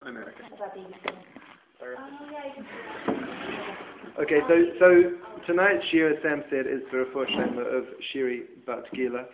America. About baby skin. Oh, yeah, you can see that. Okay, so tonight's shir, as Sam said, is the refuah shlema of Shiri Bat Gila.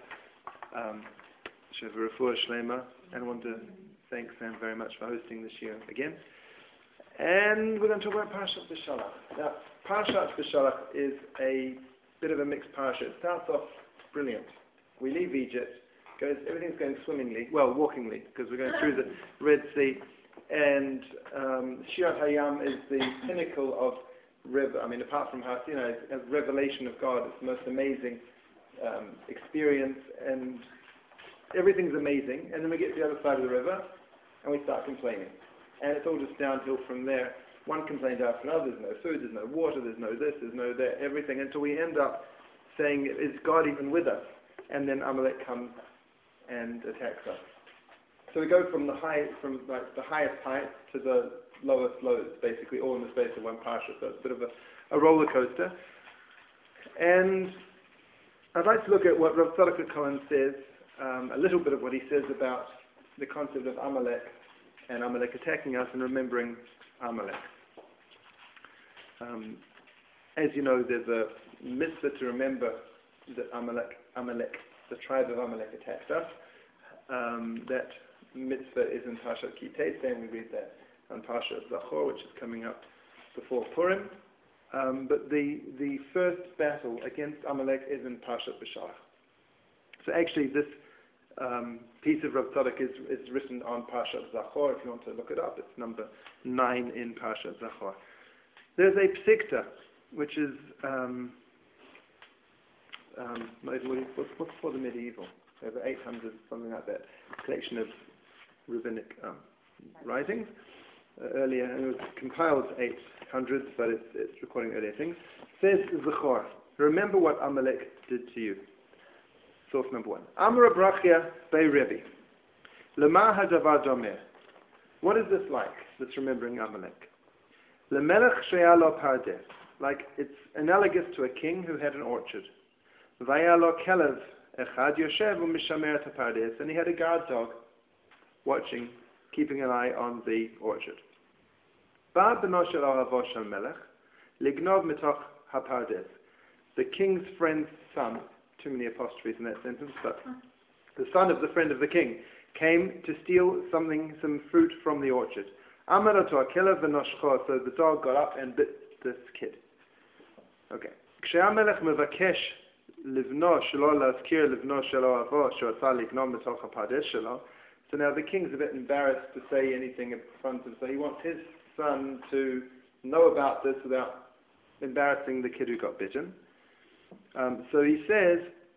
Refuah shlema, and I want to thank Sam very much for hosting this year again. And we're going to talk about Parashat B'Shalach. Now, Parashat B'Shalach is a bit of a mixed parasha. It starts off brilliant. We leave Egypt, everything's going swimmingly, well, walkingly, because we're going through the Red Sea. And Shirat Hayam is the pinnacle of river. I mean, apart from how, a revelation of God, it's the most amazing experience, and everything's amazing. And then we get to the other side of the river, and we start complaining. And it's all just downhill from there. One complaint after another. There's no food, there's no water, there's no this, there's no that, everything, until we end up saying, is God even with us? And then Amalek comes and attacks us. So we go from the highest height to the lowest lows, basically, all in the space of one parsha. So it's a bit of a roller coaster. And I'd like to look at what Rav Tzadok Cohen says, a little bit of what he says about the concept of Amalek and Amalek attacking us and remembering Amalek. As you know, there's a mitzvah to remember that Amalek, the tribe of Amalek, attacked us. That mitzvah is in Parshat Ki Tetzei, and we read that on Parshat Zachor, which is coming up before Purim. But the first battle against Amalek is in Parshat B'Shalach. So actually, this piece of Rav Tzadok is written on Parshat Zachor. If you want to look it up, it's number 9 in Parshat Zachor. There's a psikta, which is what's for the medieval, over 800, something like that, collection of rabbinic writings earlier, and it was compiled 800s, but it's recording earlier things. Says Zachor, remember what Amalek did to you. Source number 1. Amra Brachia Bei Rebbe. Lema hadavar domer. What is this like, this remembering Amalek? Lemelech she'aya lo pardes. Like, it's analogous to a king who had an orchard. Vaya lo kelev echad yoshev u'mishamer et hapardes. And he had a guard dog watching, keeping an eye on the orchard. Ba beno shel ahavo shel melech lignov mitoch hapardes. The king's friend's son, too many apostrophes in that sentence, but the son of the friend of the king came to steal some fruit from the orchard. Amarato akela v'noshcho. So the dog got up and bit this kid. Okay. Kshe'amelech mevakesh livno shelo lazkir livno shelo avo she'atza lignom mitoch hapardes shelo. So now the king's a bit embarrassed to say anything in front of him, so he wants his son to know about this without embarrassing the kid who got bitten. So he says,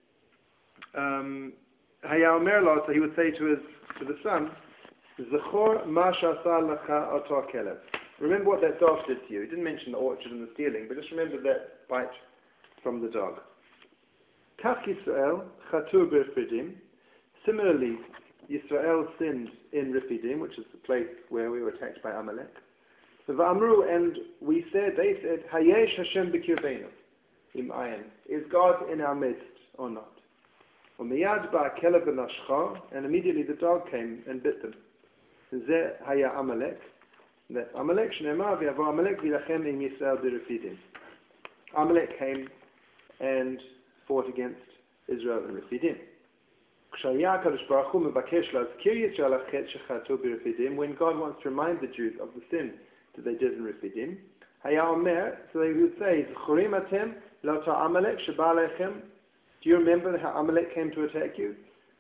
so he would say to the son, Zachor ma sha'asa lecha oto kelev. Remember what that dog did to you. He didn't mention the orchard and the stealing, but just remember that bite from the dog. Kach Yisrael chatu b'Refidim. Similarly, Yisrael sinned in Refidim, which is the place where we were attacked by Amalek. V'amru, and they said, Hayesh Hashem b'kirbeinu. Is God in our midst or not? And immediately the dog came and bit them. Amalek. That's Amalek. Amalek came and fought against Israel and Refidim. When God wants to remind the Jews of the sin that they did in Refidim, so they would say, do you remember how Amalek came to attack you?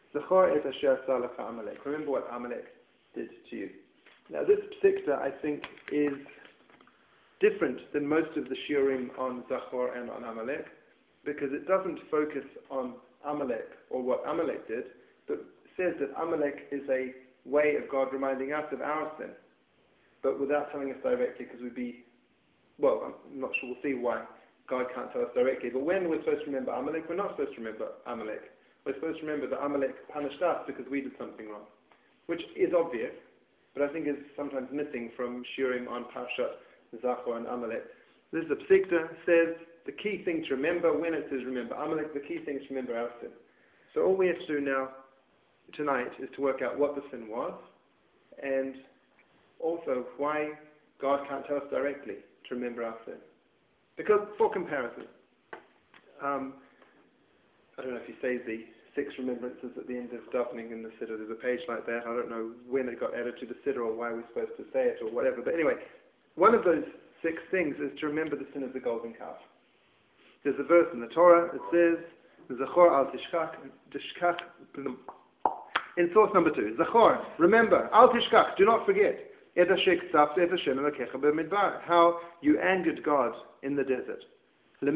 Remember what Amalek did to you. Now this psikta, I think, is different than most of the shiurim on Zachor and on Amalek, because it doesn't focus on Amalek or what Amalek did, but says that Amalek is a way of God reminding us of our sin, but without telling us directly, because I'm not sure, we'll see why God can't tell us directly, but when we're supposed to remember Amalek, we're not supposed to remember Amalek. We're supposed to remember that Amalek punished us because we did something wrong, which is obvious, but I think is sometimes missing from shiurim on Parshat Zachor and Amalek. This is a psikta, says the key thing to remember when it says remember Amalek, the key thing is to remember our sin. So all we have to do now, tonight, is to work out what the sin was, and also why God can't tell us directly to remember our sin. Because, for comparison, I don't know if you say the 6 remembrances at the end of davening in the Siddur. There's a page like that. I don't know when it got added to the Siddur or why we're supposed to say it or whatever. But anyway, one of those 6 things is to remember the sin of the golden calf. There's a verse in the Torah. It says, Zachor al tishkach. In source number 2, Zachor, remember, al tishkach, do not forget, how you angered God in the desert. From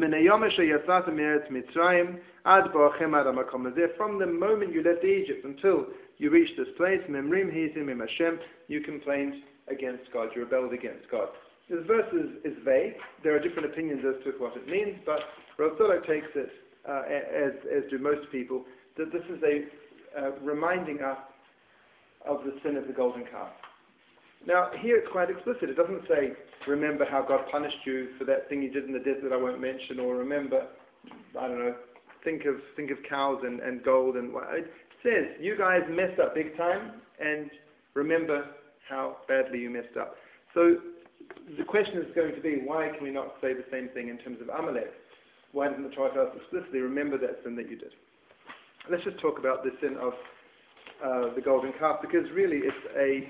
the moment you left Egypt until you reached this place, you complained against God, you rebelled against God. This verse is vague. There are different opinions as to what it means, but Rav Tzadok takes it, as do most people, that this is a reminding us of the sin of the golden calf. Now, here it's quite explicit. It doesn't say, remember how God punished you for that thing you did in the desert I won't mention, or remember, I don't know, think of cows and gold. And it says, you guys messed up big time, and remember how badly you messed up. So the question is going to be, why can we not say the same thing in terms of Amalek? Why doesn't the Torah tell us explicitly, remember that sin that you did? Let's just talk about the sin of the golden calf, because really it's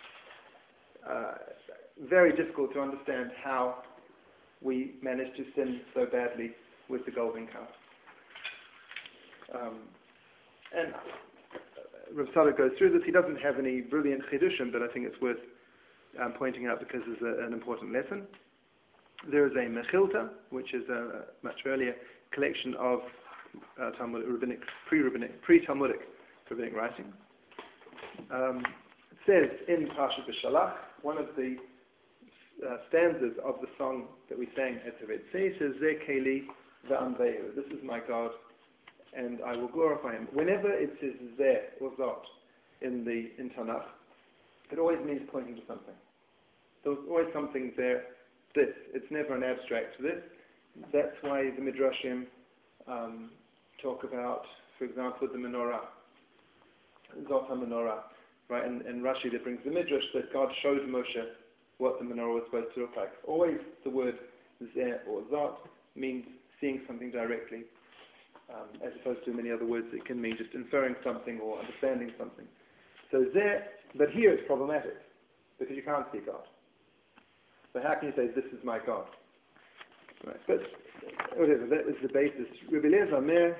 very difficult to understand how we managed to sin so badly with the golden calf. And Rav Tzadok goes through this. He doesn't have any brilliant chidushim, but I think it's worth pointing out because it's an important lesson. There is a Mechilta, which is a much earlier collection of pre-Talmudic rabbinic writing. It says in Parshat B'Shalach, one of the stanzas of the song that we sang at the Red Sea, says, Zeh Keli v'Amvehu. This is my God, and I will glorify Him. Whenever it says Zeh or Zot in Tanakh, it always means pointing to something. There's always something there. This. It's never an abstract this. That's why the Midrashim talk about, for example, the menorah, Zot HaMenorah, right? And Rashi that brings the Midrash that God showed Moshe what the menorah was supposed to look like. Always the word Zeh or Zot means seeing something directly, as opposed to many other words that can mean just inferring something or understanding something. So Zeh, but here it's problematic, because you can't see God. So how can you say, this is my God? Right. But whatever, that is the basis. Rabbi Eliezer Omer,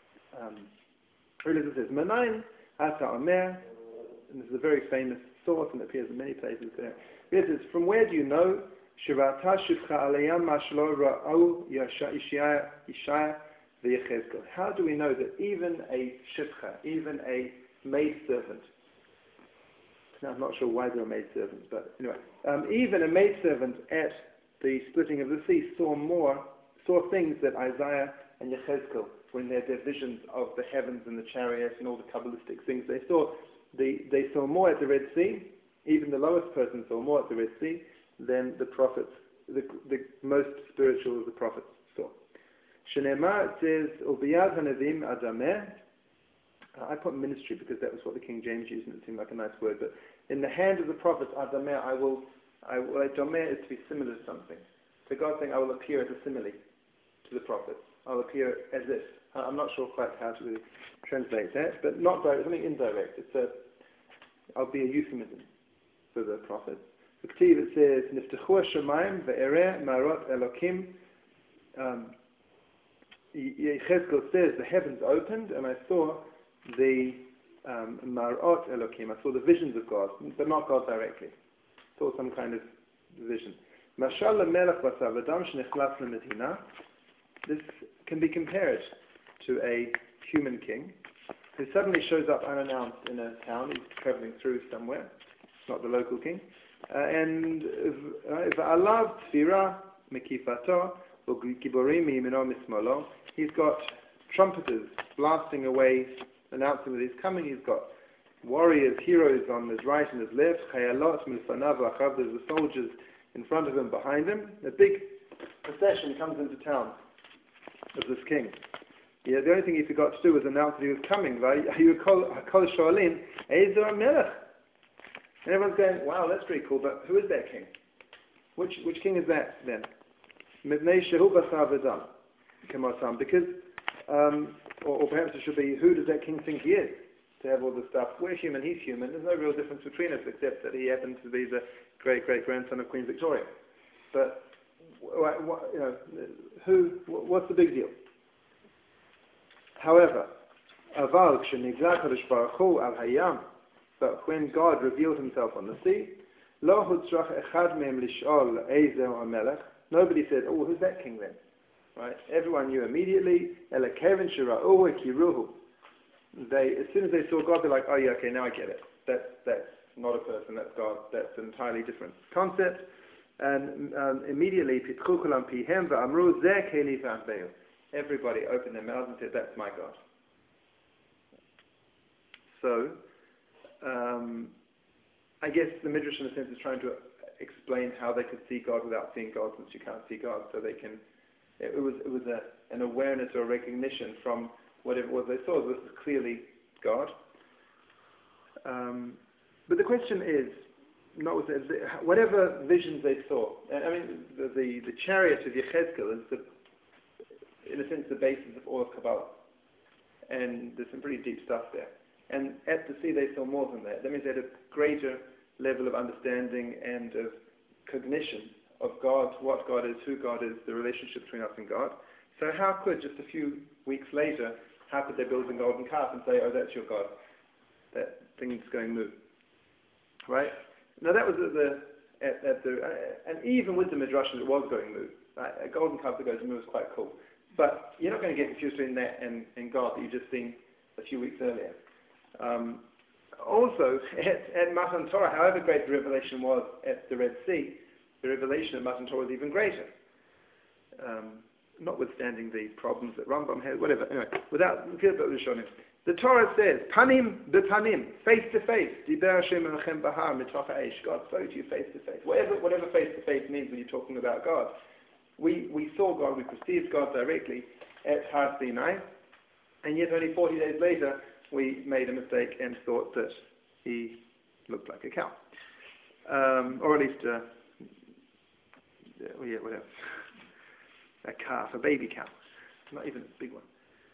Rabbi Eliezer says, Manayin ata Omer, and this is a very famous source and it appears in many places there. Rabbi Eliezer says, from where do you know, Shirata shivcha aleyam mashlo ra'au Yeshaya v'Yechezkel? How do we know that even a shivcha, even a maidservant, now, I'm not sure why there are maidservants, but anyway, even a maidservant at the splitting of the sea saw things that Isaiah and Yechezkel, when they had their visions of the heavens and the chariots and all the Kabbalistic things, they saw more at the Red Sea. Even the lowest person saw more at the Red Sea than the prophets, the most spiritual of the prophets saw. Shneimar, it says, Ubiyad hanevim adameh. I put ministry because that was what the King James used and it seemed like a nice word, but in the hand of the prophets, adameh, adameh is to be similar to something. So God's saying, I will appear as a simile to the prophets. I'll appear as if. I'm not sure quite how to really translate that, but not direct, something indirect. I'll be a euphemism for the prophets. The Kettiv, it says, Niftechu ha-shamayim ve'ereh marot elokim. Yechezkel says, the heavens opened and I saw the marot elokim. I saw the visions of God, but not God directly. I saw some kind of vision. Mashal lemelech basar v'adam shenichlas lemedina. This can be compared to a human king who suddenly shows up unannounced in a town. He's traveling through somewhere. It's not the local king. And v'alav tfira mekifato v'giborim miyimino mismolo. He's got trumpeters blasting away, announcing that he's coming. He's got warriors, heroes on his right and his left. Chayalot milfanav v'achav. There's the soldiers in front of him, behind him. A big procession comes into town of this king. Yeah, the only thing he forgot to do was announce that he was coming. And everyone's going, wow, that's pretty cool, but who is that king? Which king is that then? Mibnei shehu basar v'dam, k'mosam. Because, or perhaps it should be, who does that king think he is? To have all this stuff. We're human, he's human. There's no real difference between us except that he happens to be the great-great-grandson of Queen Victoria. But, what's the big deal? However, aval k'shenigla Kadosh Baruch Hu al hayam, but when God revealed himself on the sea, lo hutzrach echad mehem lish'ol ezer hamelech, nobody said, oh, who's that king then? Right? Everyone knew immediately, elakevin shira'uhu kiruhu. As soon as they saw God, they're like, oh yeah, okay, now I get it. That's not a person, that's God. That's an entirely different concept. And immediately, pitchu kulam pihem va'amru zeh keli v'achbeil. Everybody opened their mouths and said, that's my God. So, I guess the Midrash in a sense is trying to explain how they could see God without seeing God, since you can't see God. So it was an awareness or a recognition from whatever it was they saw. This is clearly God. But the question is, whatever visions they saw, I mean, the chariot of Yechezkel is, in a sense, the basis of all of Kabbalah. And there's some pretty deep stuff there. And at the sea they saw more than that. That means they had a greater level of understanding and of cognition of God, what God is, who God is, the relationship between us and God. So how could, just a few weeks later, how could they build a golden calf and say, oh, that's your God? That thing's going moo. Right? Now that was and even with the Midrash, it was going moo. Right? A golden calf that goes moo is quite cool. But you're not going to get confused between that and God that you've just seen a few weeks earlier. Also, at Matan Torah, however great the revelation was at the Red Sea, the revelation at Matan Torah was even greater. Notwithstanding the problems that Rambam had, whatever. Anyway, without the Torah says, "Panim b'panim, face to face." Diber Hashem elochem bahar mitoch ha'esh. God spoke to you face to face. Whatever face to face means when you're talking about God. We saw God, we perceived God directly at Har Sinai, and yet only 40 days later we made a mistake and thought that he looked like a cow. Or at least, whatever. A calf, a baby cow. Not even a big one.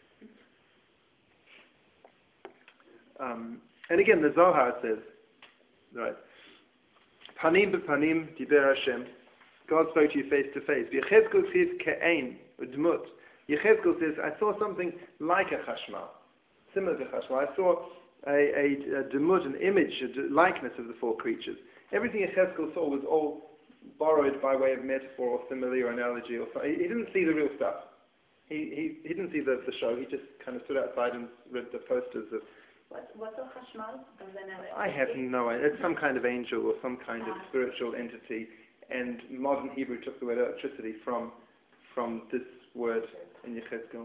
And again, the Zohar says, right, Panim b'panim diber Hashem. God spoke to you face to face. Yechezkel says ke'ein udmut. Yechezkel says, I saw something like a chashmal, similar to chashmal. I saw a demut, an image, a likeness of the four creatures. Everything Yechezkel saw was all borrowed by way of metaphor or simile or analogy. Or something. He didn't see the real stuff. He didn't see the show. He just kind of stood outside and read the posters of. What's a chashmal? I have no idea. It's some kind of angel or some kind of spiritual entity. And modern Hebrew took the word electricity from this word in Yechezkel.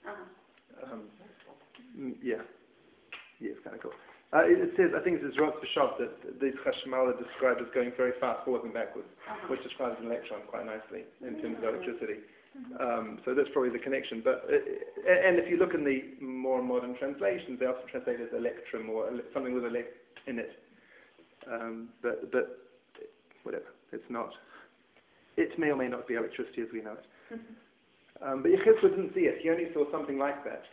Yeah, it's kind of cool. It says, I think it says Rotz B'Shot that these chashmal are described as going very fast forwards and backwards, which describes an electron quite nicely in terms of electricity. So that's probably the connection. But and if you look in the more modern translations, they often translate it as electrum or something with elect in it. But whatever. It's not. It may or may not be electricity as we know it. But Yechezkel didn't see it. He only saw something like that.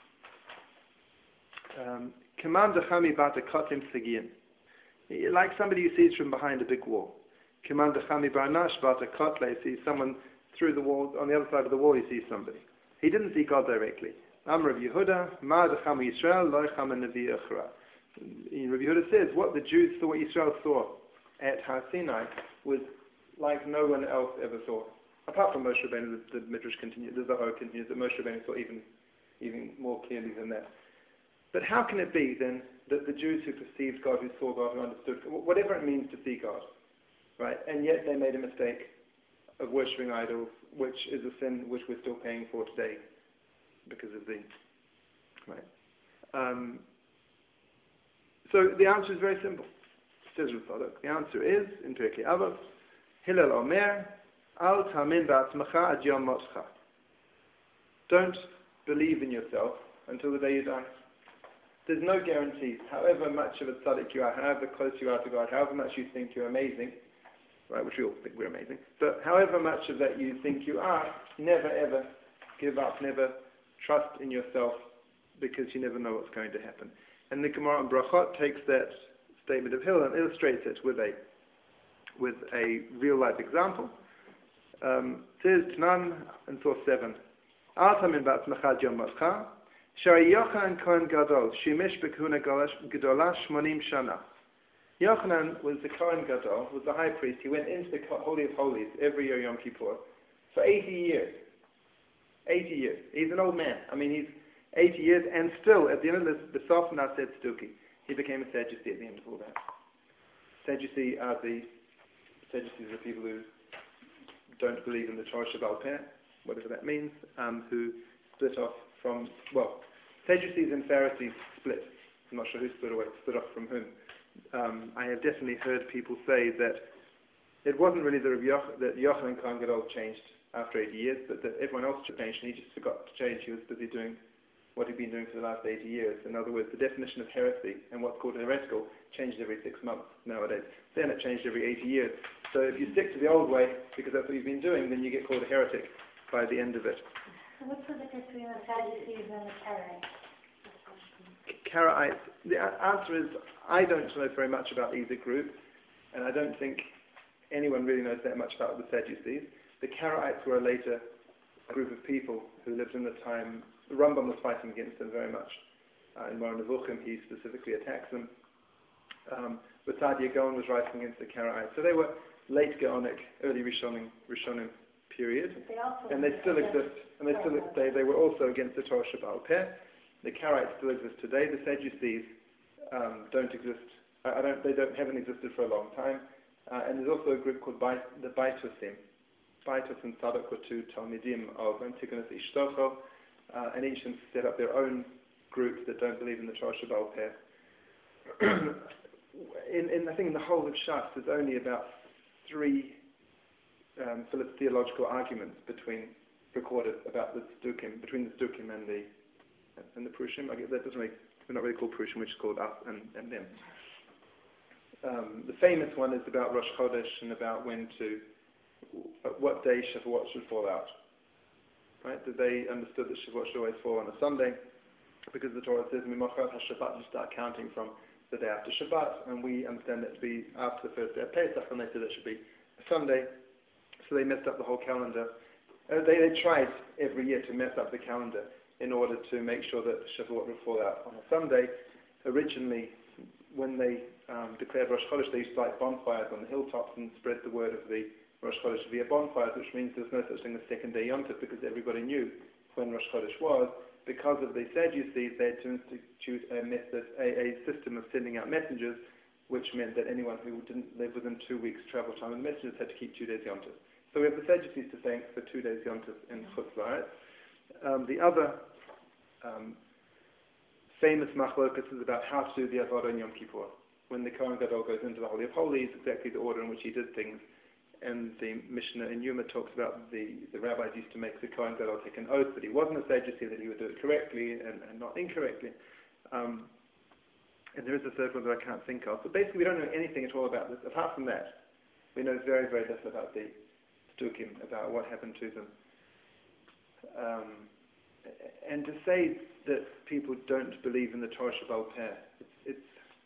Commander Chami Bata Kotim Segian. Like somebody who sees from behind a big wall. Commander Chami Barnash Bata Kotle sees someone through the wall, on the other side of the wall he sees somebody. He didn't see God directly. Amr of Yehuda, Ma Decham Yisrael, Lo Cham Nevi Echra. Rabbi Yehuda says, what the Jews saw, what Israel saw at Har Sinai was like no one else ever saw. Apart from Moshe Rabbeinu, the Midrash continues, the Zohar continues, that Moshe Rabbeinu saw even more clearly than that. But how can it be then that the Jews who perceived God, who saw God, who understood, whatever it means to see God, right, and yet they made a mistake of worshipping idols, which is a sin which we're still paying for today because of the, right. So the answer is very simple. Says Rav Tzadok. The answer is, in Pirkei Avos, Hillel Omer, Al Tamin Ba'atzmacha Ad Yom Motcha. Don't believe in yourself until the day you die. there's no guarantees. However much of a tzaddik you are, however close you are to God, however much you think you're amazing, right, which we all think we're amazing, but however much of that you think you are, never ever give up, never trust in yourself, because you never know what's going to happen. And the Gemara in Brachot takes that statement of Hillel and illustrates it with a real-life example. Says Tanan in source 7. Alta min ba'atzmacha yom moscha, shari Yochanan Kohen Gadol, shimish b'kehuna gedola shmonim shana. Yochanan was the Kohen Gadol, was the high priest. He went into the Holy of Holies every year Yom Kippur for 80 years. 80 years. He's an old man. I mean, he's 80 years, and still, at the end of the Sof Naseh Tzduki, he became a Sadducee at the end of all that. Sadducees are the people who don't believe in the Torah Shebaal Peh, whatever that means, who split off from, well, Sadducees and Pharisees split. I'm not sure who split off from whom. I have definitely heard people say that it wasn't really that Yochanan Kohen Gadol changed after 80 years, but that everyone else changed and he just forgot to change. He was busy doing what he'd been doing for the last 80 years. In other words, the definition of heresy and what's called heretical changed every 6 months nowadays. Then it changed every 80 years. So if you stick to the old way, because that's what you've been doing, then you get called a heretic by the end of it. So what's the difference between the Sadducees and the Karaites? Karaites, the answer is, I don't know very much about either group, and I don't think anyone really knows that much about the Sadducees. The Karaites were a later group of people who lived in the time. The Rambam was fighting against them very much. In Moreh Nevuchim, he specifically attacks them. But Sadia Gaon was writing against the Karaites. So they were late Gaonic, early Rishonim period, and they still exist. And they were also against the Torah Shebaal Peh. The Karaites still exist today. The Sadducees don't exist. They haven't existed for a long time. And there's also a group called the Baitusim. Baitus and Sadok were two Talmidim of Antigonus Ishtocho, and each of them set up their own groups that don't believe in the Torah Shebaal Peh. I think in the whole of Shas, there's only about 3 theological arguments recorded about the Tzdukim, between the Tzdukim and the Prushim. I guess that doesn't make, we're not really called Prushim, which is called us and them. The famous one is about Rosh Chodesh and about what day Shavuot should fall out. Right? That they understood that Shavuot should always fall on a Sunday, because the Torah says, Mimochat HaShabbat, you start counting from the day after Shabbat, and we understand that to be after the first day of Pesach, and they said it should be a Sunday, so they messed up the whole calendar. They tried every year to mess up the calendar in order to make sure that Shavuot would fall out on a Sunday. Originally, when they declared Rosh Chodesh, they used to light bonfires on the hilltops and spread the word of the Rosh Chodesh via bonfires, which means there's no such thing as second day Yom Tov, because everybody knew when Rosh Chodesh was. Because of the Sadducees, they had to institute a system of sending out messengers, which meant that anyone who didn't live within 2 weeks travel time with messengers had to keep 2 days Yom Tov. So we have the Sadducees to thank for 2 days Yom Tov in Chutz La'aretz. The other famous machlokas is about how to do the Avodah on Yom Kippur. When the Kohen Gadol goes into the Holy of Holies, exactly the order in which he did things. And the Mishnah in Yuma talks about the rabbis used to make the Kohen Gadol take an oath that he wasn't a Sadducee, that he would do it correctly and not incorrectly. And there is a third one that I can't think of. But basically we don't know anything at all about this. Apart from that, we know very, very little about the Tzdukim, about what happened to them. And to say that people don't believe in the Torah Shebaal Peh, it's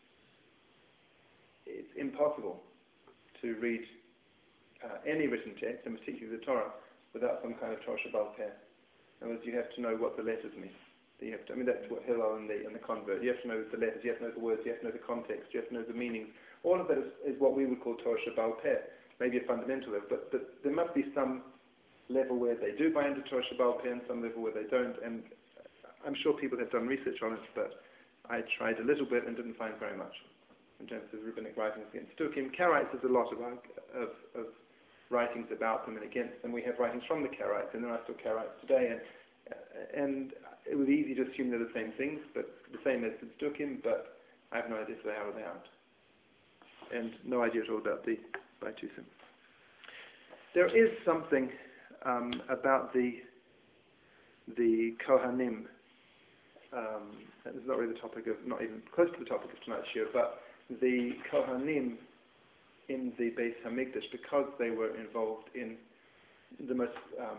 impossible to read any written text, and particularly the Torah, without some kind of Torah Shebaal Peh. In other words, you have to know what the letters mean. That's what Hillel and the convert. You have to know the letters, you have to know the words, you have to know the context, you have to know the meanings. All of that is what we would call Torah Shebaal Peh, maybe a fundamental level, but there must be some level where they do buy into Torah Shebaal Peh and some level where they don't, and I'm sure people have done research on it, but I tried a little bit and didn't find very much in terms of rabbinic writings against Tzdukim. Karaites, there's a lot of writings about them and against them. We have writings from the Karaites, and there are still Karaites today, and it was easy to assume they're the same things, but the same as the Tzdukim, but I have no idea if they are or they aren't. And no idea at all about the Baitusim. There is something about the Kohanim and it's not really the topic of, not even close to the topic of tonight's shiur, but the Kohanim in the Beis Hamikdash, because they were involved in the most,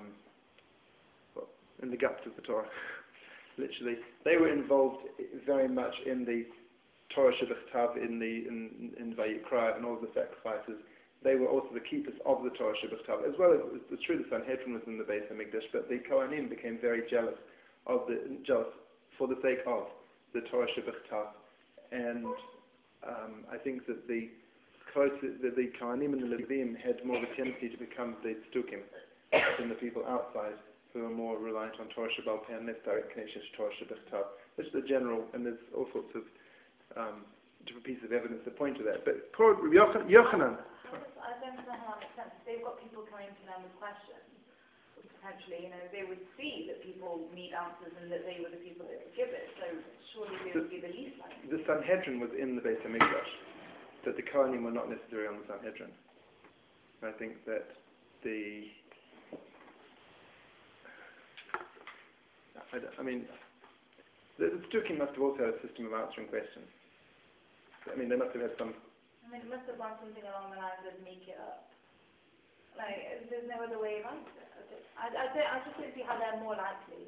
in the guts of the Torah, literally, they were involved very much in the Torah Shebechtav, in Vayikra, and all the sacrifices. They were also the keepers of the Torah Shebechtav, as well as it's true the Sanhedrin was in the Beis Hamikdash, but the Kohanim became very jealous for the sake of the Torah Shebechtav, and I think that the Kohanim and the Levim had more of a tendency to become the Tzdukim than the people outside who are more reliant on Torah Shebal Peh and less direct connection to Torah Shebechtav. This is the general, and there's all sorts of different pieces of evidence that point to that. But poor Yochanan. I don't know how that makes sense. If they've got people coming to them with questions, potentially, they would see that people need answers and that they were the people that could give it. So surely they would be the least likely. The Sanhedrin was in the Beis Hamikdash, but the Kohanim were not necessarily on the Sanhedrin. I think that the Tzdukim must have also had a system of answering questions. I mean, they must have had some. It must have gone something along the lines of make it up. There's no other way around it. I just don't see how they're more likely.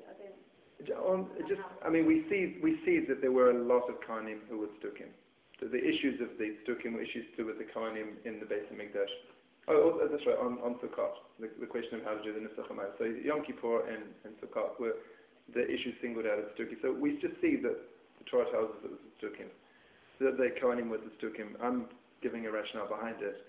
We see that there were a lot of Kohanim who were Tzdukim. So the issues of the Tzdukim were issues to do with the Kohanim in the Beis Hamikdash. Oh, that's right, on Sukkot, the question of how to do the Nusach HaMayil. So Yom Kippur and Sukkot were the issues singled out as Tzdukim. So we just see that the Torah tells us it was the Tzdukim. That the Kohanim was the Tzdukim. I'm giving a rationale behind it.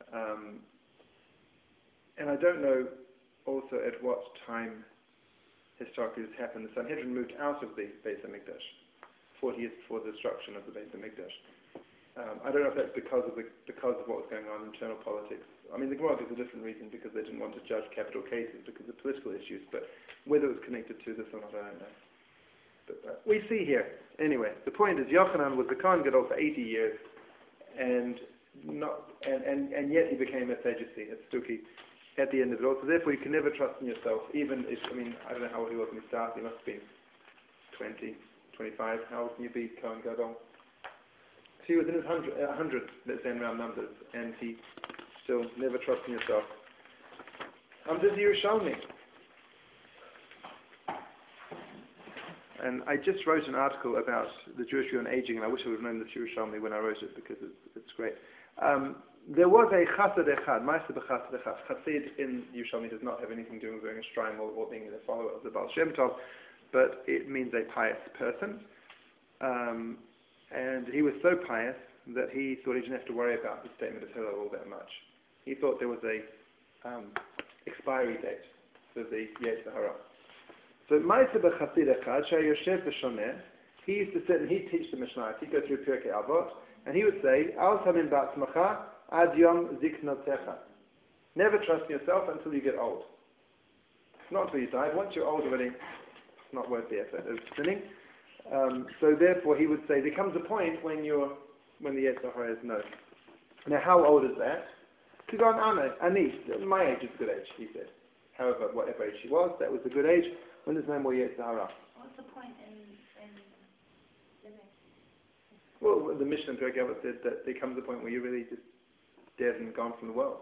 And I don't know also at what time historically this happened. The Sanhedrin moved out of the Beis Hamikdash 40 years before the destruction of the Beis Hamikdash. I don't know if that's because of what was going on in internal politics. I mean, the Gemara gives a different reason, because they didn't want to judge capital cases because of political issues, but whether it was connected to this or not, I don't know. But we see here. Anyway, the point is Yochanan was the Kohen Gadol for 80 years, and yet he became a Sadducee, a Tzduki, at the end of it all. So therefore you can never trust in yourself, even if, I don't know how old he was when he started. He must have been 20, 25. How old can you be, Kohen Gadol? So he was in his 100, let's say in round numbers, and he still never trusts in yourself. This is Yerushalmi. And I just wrote an article about the Jewish view on aging, and I wish I would have known this Yerushalmi when I wrote it, because it's great. There was a chassid echad, ma'aseh b'chassid echad. Chassid in Yerushalmi does not have anything to do with wearing a shrine or being a follower of the Baal Shem Tov, but it means a pious person. And he was so pious that he thought he didn't have to worry about the statement of Hillel all that much. He thought there was a expiry date for the Yetzer Hara. So ma'aseh b'chassid echad, sheyoshev v'shoneh, he used to sit and he'd teach the Mishnah. He'd go through Pirkei Avot, and he would say, Al tamin ba'atzmacha ad yom ziknotecha. Never trust in yourself until you get old. Not until you die. Once you're old already, it's not worth the effort of sinning. So therefore he would say, there comes a point when the Yetzer Hara is known. Now how old is that? Kigon Ani, my age is a good age, he said. However, whatever age she was, that was a good age when there's no more Yetzer Hara. What's the point in living? Well, the Mishnah in Pirkei Avot said that there comes a point where you're really just dead and gone from the world.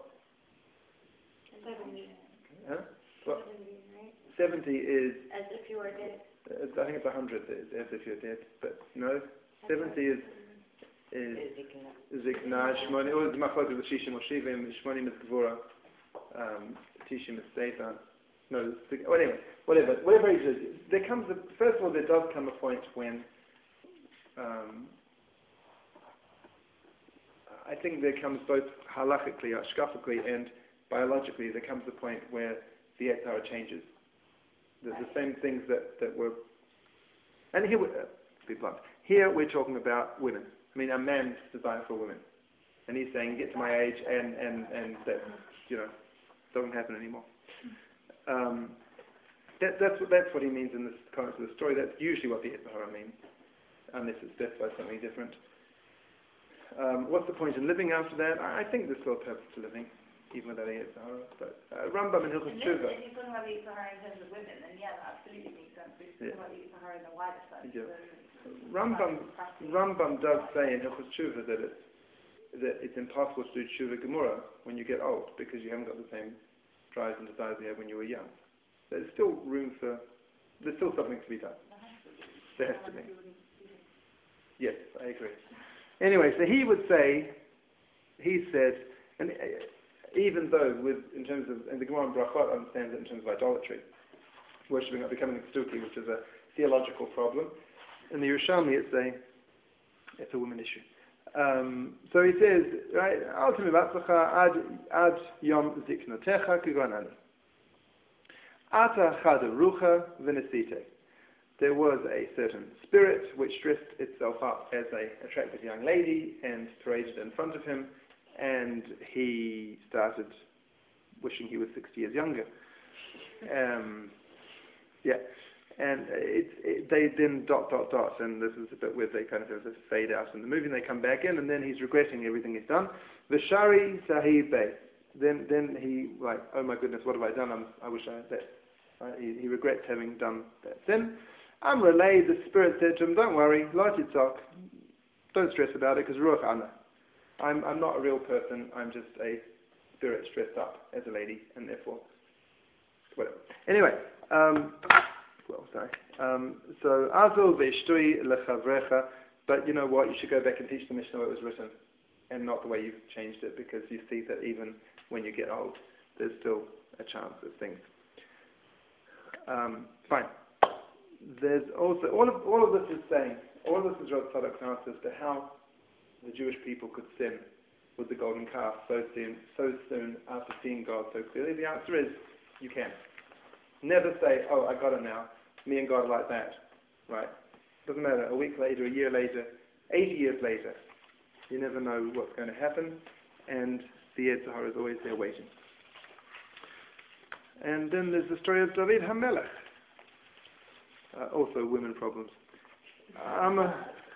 70. Huh? Well, 70, right? 70 is... As if you were dead. I think it's 100 as if you're dead, but no, 70 is Zikna, Shmoni, or the Machlok of the Shishim or Shivim, Shmoni is Gvura, Tishim is Seifa. No, anyway, whatever age it is, there comes, first of all, there does come a point when, I think there comes both halachically, shkafically, and biologically, there comes a point where the Yetzer Hara changes. The same things that were, and here, to be blunt, here we're talking about women. I mean, a man's designed for women, and he's saying, get to my age, and that, doesn't happen anymore. That's what he means in this context of the story. That's usually what the Yetzer Hara means, unless it's specified something different. What's the point in living after that? I think there's still a purpose to living. even without a Yitzhahara. But Rambam and Hilchos Tshuva. If you're talking about the Yitzhahara in terms of women, then yeah, that absolutely makes sense. But if you're talking about the Yitzhahara in the wider sense, Yeah. then Rambam does say in Hilchos Tshuva that it's impossible to do Tshuva Gemara when you get old because you haven't got the same drives and desires you had when you were young. There's still there's still something to be done. There has to be. Yes, I agree. Anyway, so he said, and even though in terms of, and the Gemara in Brachot understands it in terms of idolatry, worshipping or becoming a Tzduki, which is a theological problem. In the Yerushalmi, it's a woman issue. So he says, right, ad yom ziknotecha kigonani. Ata chada rucha v'nesite. There was a certain spirit which dressed itself up as an attractive young lady and paraded in front of him, and he started wishing he was 60 years younger. And they then ... and this is a bit where they kind of have this fade out in the movie, and they come back in, and then he's regretting everything he's done. V'shari sahib bey. Then he, like, oh my goodness, what have I done? I wish I had that. Right? He regrets having done that sin. Amrulay, the spirit said to him, don't worry, la titzok, don't stress about it, because ruach ana. I'm not a real person, I'm just a spirit dressed up as a lady, and therefore, whatever. Anyway, so azul ve'shtui lechavrecha, but you know what, you should go back and teach the Mishnah what it was written, and not the way you've changed it, because you see that even when you get old, there's still a chance of things. Fine. There's also, all of this is Rav Tzadok's answers to how the Jewish people could sin with the golden calf so soon after seeing God so clearly. The answer is, you can. Never say, oh, I got it now, me and God are like that, right? Doesn't matter, a week later, a year later, 80 years later, you never know what's going to happen, and the Yitzhahara is always there waiting. And then there's the story of David HaMelech. Also women problems. Amar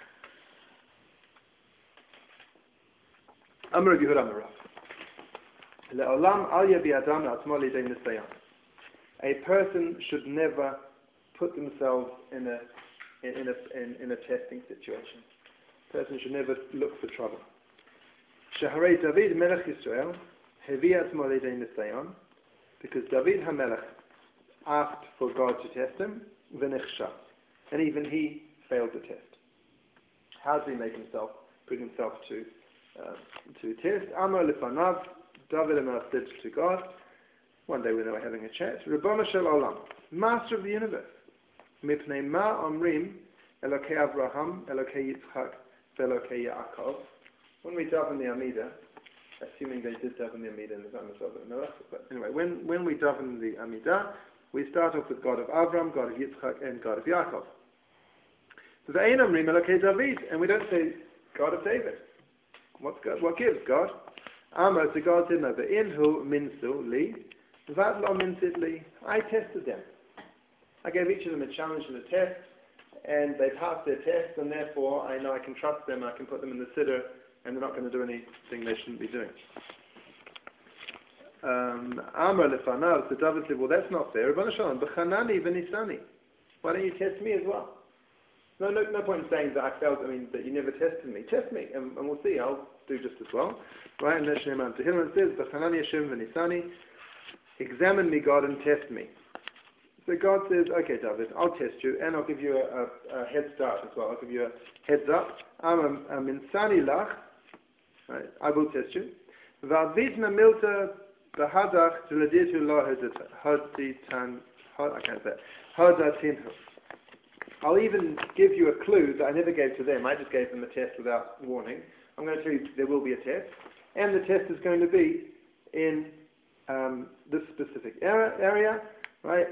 Rabbi Yehuda Amar Rav. Le'olam al yabi adam la'atzmo lidei nisayon. A person should never put themselves in a testing situation. A person should never look for trouble. Shaharei David Melech Yisrael hevi atzmo lidei nisayon, because David HaMelech asked for God to test him, v'nechsha, and even he failed the test. How did he put himself to test? Amar lefanav, David HaMelech said to God, one day when they were having a chat, Ribono shel olam, Master of the universe, mipnei ma omrim Elokei Avraham, Elokei Yitzchak, ve'Elokei Yaakov. When we daven the Amidah, assuming they did daven the Amidah in the time of David HaMelech, but anyway, when we daven the Amidah, we start off with God of Avram, God of Yitzchak, and God of Yaakov. So ve'ein omrim Elokei David, and we don't say God of David. What gives God? Amar, so God said, no, ve'inhu minsu li, vad lo minsit li. I tested them. I gave each of them a challenge and a test, and they passed their test, and therefore I know I can trust them, I can put them in the siddur, and they're not going to do anything they shouldn't be doing. Amar lefanav, so David said, well, that's not fair. Ribono shel olam, b'chanani v'nisani. Why don't you test me as well? No point in saying that I failed, that you never tested me. Test me, and we'll see, I'll do just as well. Right, and Neshneman Tehillim says, b'chanani Hashem v'nisani, examine me, God, and test me. So God says, okay, David, I'll test you, and I'll give you a head start as well. I'll give you a heads up. I'm insani lach. Right, I will test you. V'avitna milta b'hadach t'laditu lo haditan. I can't say it. Hadatinhu. I'll even give you a clue that I never gave to them. I just gave them a test without warning. I'm going to tell you there will be a test, and the test is going to be in this specific area, right?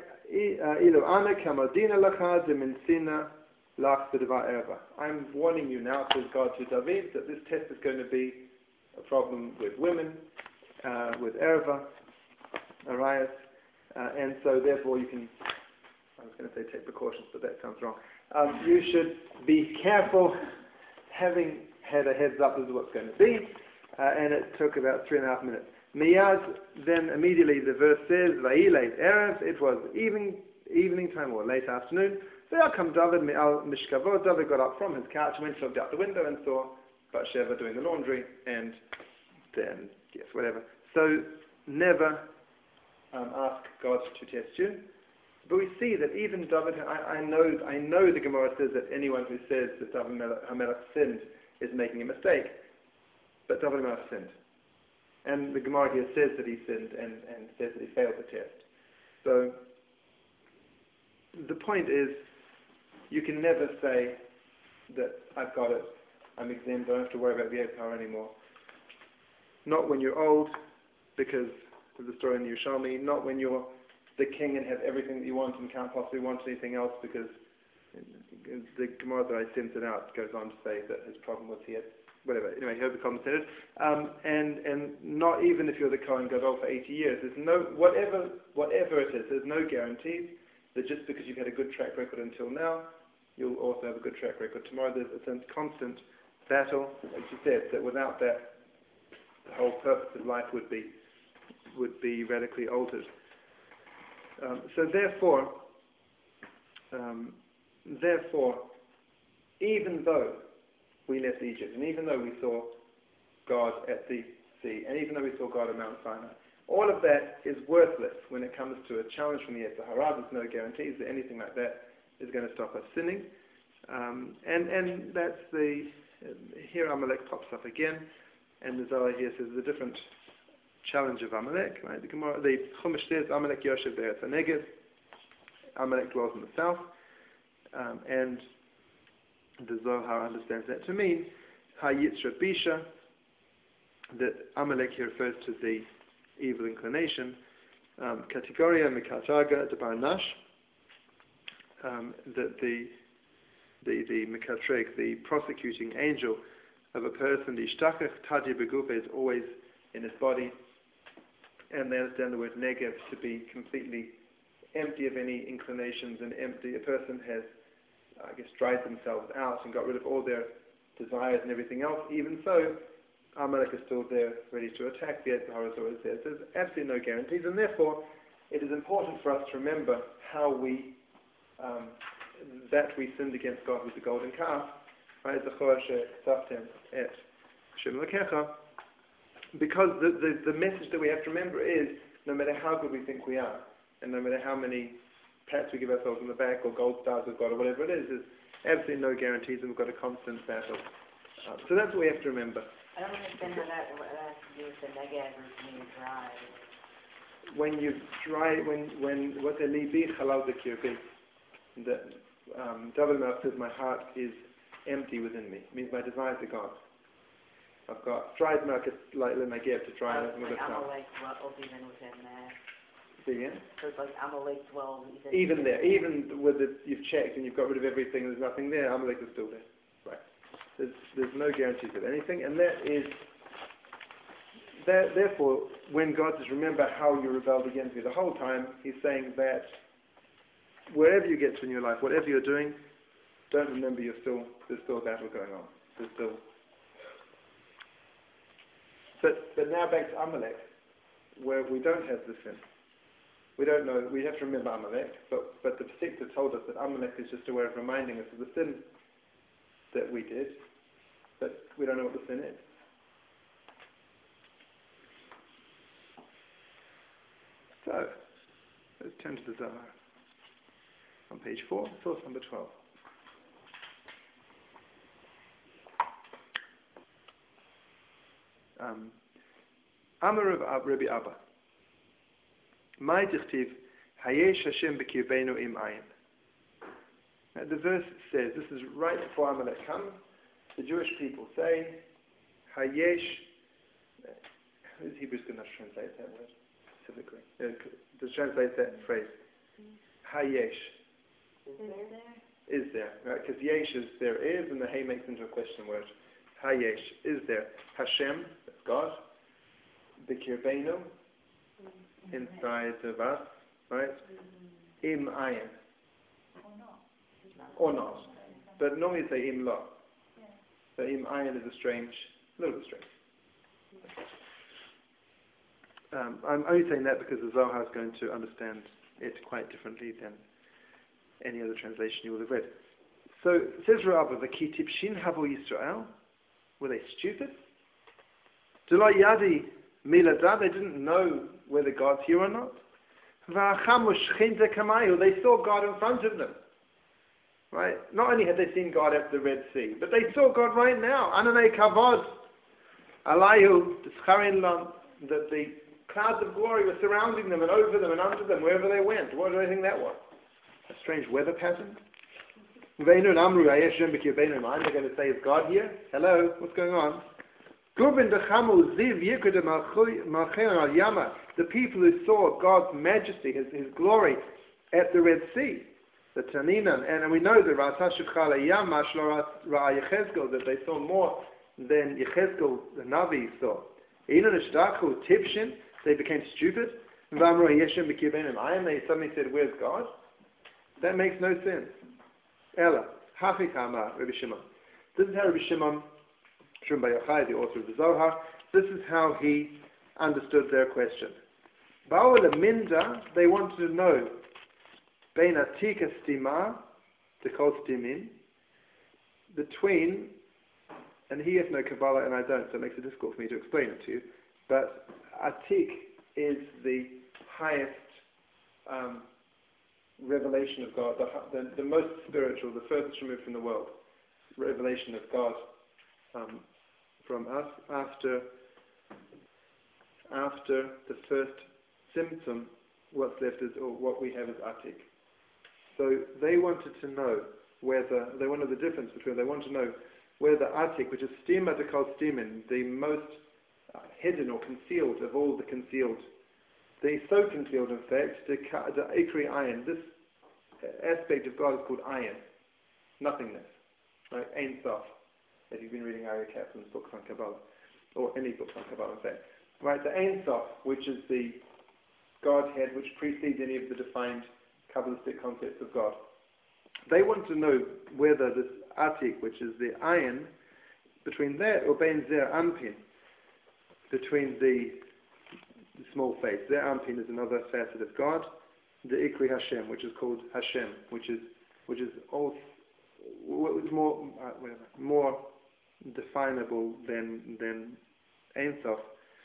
I'm warning you now, says God to David, that this test is going to be a problem with women, with Erva, Arias, and so therefore you can, I was going to say take precautions, but that sounds wrong. You should be careful, having had a heads up, this is what's going to be, and it took about 3.5 minutes. Miyad, then immediately the verse says, Vayileit Erev, it was evening time or late afternoon. There come David Mi'al Mishkavot. David got up from his couch, went and looked out the window and saw Bathsheba doing the laundry, and then, yes, whatever. So, never ask God to test you. But we see that even David, I know the Gemara says that anyone who says that David HaMelech sinned is making a mistake. But David HaMelech sinned. And the Gemara here says that he sinned and says that he failed the test. So, the point is, you can never say that I've got it, I'm exempt, I don't have to worry about the power anymore. Not when you're old, because of the story in the Yerushalmi, not when you're the king and have everything that you want and can't possibly want anything else, because the Gemara that I sent it out goes on to say that his problem was he had, whatever, anyway, he overcompensated. And not even if you're the Kohen Gadol for 80 years, there's no, whatever it is, there's no guarantees that just because you've had a good track record until now, you'll also have a good track record tomorrow. It's a constant battle, like you said, that without that, the whole purpose of life would be radically altered. So therefore, even though we left Egypt, and even though we saw God at the sea, and even though we saw God at Mount Sinai, all of that is worthless when it comes to a challenge from the Yetzer Hara. There's no guarantees that anything like that is going to stop us sinning. And that's here Amalek pops up again, and the Zohar here says the different challenge of Amalek. Right? The Chumash says Amalek Yoshev Be'eretz HaNegev. Amalek dwells in the south, and the Zohar understands that to mean HaYitzra Bisha, that Amalek here refers to the evil inclination. Categoria Mikataga Debar Nash, that the Mekatreg, the prosecuting angel of a person, the Ishtachach Tadi Begufa, is always in his body, and they understand the word Negev to be completely empty of any inclinations and empty. A person has, I guess, dried themselves out and got rid of all their desires and everything else. Even so, Amalek is still there, ready to attack. The Yetzer Hara is always there. So there's absolutely no guarantees, and therefore it is important for us to remember how we that we sinned against God with the golden calf, right? Because the message that we have to remember is, no matter how good we think we are, and no matter how many pats we give ourselves on the back, or gold stars we've got, or whatever it is, there's absolutely no guarantees, and we've got a constant battle. So that's what we have to remember. I don't understand how that has to do with the Negev when you drive. When you dry, when what the libi halal the kirbi, that David HaMelech says, my heart is empty within me. It means my desires are gone. I've got dried milk, it's like my gift to dry it. Like Amalek dwells even within there. See again? So it's like Amalek dwells even there. Even with it, you've checked and you've got rid of everything and there's nothing there, Amalek is still there. Right. There's no guarantees of anything, and therefore, when God says, remember how you rebelled against me the whole time, He's saying that wherever you get to in your life, whatever you're doing, don't remember there's still a battle going on. There's still. But now back to Amalek, where we don't have the sin. We don't know. We have to remember Amalek, but the Pesachta told us that Amalek is just a way of reminding us of the sin that we did, but we don't know what the sin is. So, let's turn to the Zohar. On page 4, source number 12. Amar Rabbi Abba. My dichtiv, Hayesh Hashem b'kirbeinu im ayin. The verse says, this is right before Amalek comes, the Jewish people say, Hayesh, who's Hebrew's going to translate that word specifically? To translate that phrase. Hayesh. Is there, right? Because yesh is there is, and the hay makes into a question word. Hayesh, is there. Hashem, that's God. B'kirbeinu, inside of us, right? Im ayin. Or not. But normally you say im lo. So im ayin is a little bit strange. I'm only saying that because the Zohar is going to understand it quite differently than any other translation you will have read. So it says Rabba, V'ki tipshin havo Yisrael. Were they stupid? D'lo yadi milada. They didn't know whether God's here or not. V'achamu shchinta kamayu. They saw God in front of them. Right? Not only had they seen God at the Red Sea, but they saw God right now. Ananei kavod alayu t'scharin lam. That the clouds of glory were surrounding them and over them and under them wherever they went. What do they think that was? A strange weather pattern? They're going to say, is God here? Hello, what's going on? The people who saw God's majesty, His glory at the Red Sea, the Taninan, and we know that they saw more than Yechezkel the Navi saw. They became stupid. And they suddenly said, where's God? That makes no sense. Ella, Hafikama, Rabbi Shimon. This is how Rabbi Shimon, Shimon Bar Yochai, the author of the Zohar, this is how he understood their question. Ba'ol Minda, they wanted to know, Bein Atika Stima, the Kol Stimin, between, and he has no Kabbalah and I don't, so it makes it difficult for me to explain it to you, but Atik is the highest revelation of God, the most spiritual, the furthest removed from the world, revelation of God from us after the first symptom. What's left is, or what we have is Atik. So they wanted to know they wanted the difference between, they want to know whether Atik, which is Stima de Kol Stimin, the most hidden or concealed of all the concealed, they so concealed, in fact, the Ikri Ayin, this aspect of God is called Ayin, nothingness, right? Ein Sof, if you've been reading Aryeh Kaplan's books on Kabbalah, or any books on Kabbalah, in fact. Right, the Ein Sof, which is the Godhead, which precedes any of the defined Kabbalistic concepts of God. They want to know whether this Atik, which is the Ayin, between that, or Bein Zer Anpin, between the small face. Their Ampin is another facet of God. The Ikri Hashem, which is called Hashem, which is all more definable than Ein Sof.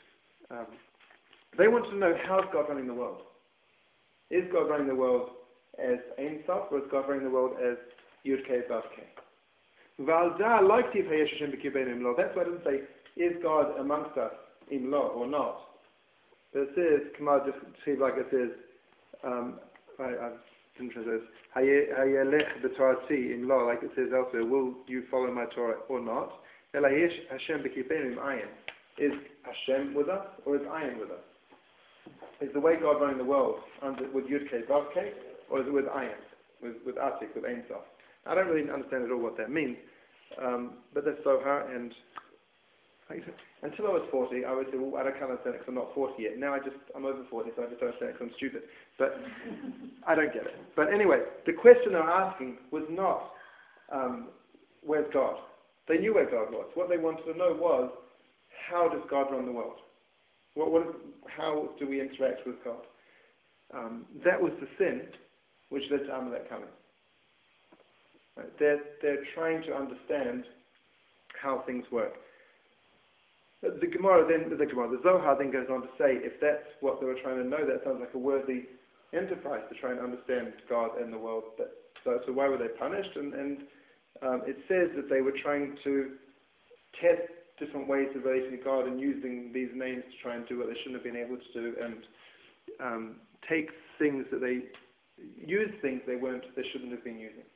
They want to know, how is God running the world? Is God running the world as Ein Sof, or is God running the world as Yud Kei Vav Kei? Valda Laiktiv Hayesh Hashem B'Kibeinu Imlo. That's why it doesn't say, is God amongst us Imlo or not? But it says, like it says, I didn't translate this, Hayelech b'Torati Imlo, like it says elsewhere, will you follow my Torah or not? Elayesh Hashem B'Kibeinu Im Ayin. Is Hashem with us, or is Ayin with us? Is the way God running the world with Yud Kei Vav Kei, or is it with Ayin, with Atik, with Ein Sof? I don't really understand at all what that means, but that's Zohar, and until I was 40, I would say, well, I can't understand it because I'm not 40 yet. Now I'm over 40, so I just don't understand it because I'm stupid. But I don't get it. But anyway, the question they're asking was not, where's God? They knew where God was. What they wanted to know was, how does God run the world? How do we interact with God? That was the sin which led to Amalek coming. Right? They're trying to understand how things work. The Zohar then goes on to say, if that's what they were trying to know, that sounds like a worthy enterprise to try and understand God and the world. So why were they punished? And it says that they were trying to test different ways of relating to God and using these names to try and do what they shouldn't have been able to do, and take things that they use things they shouldn't have been using.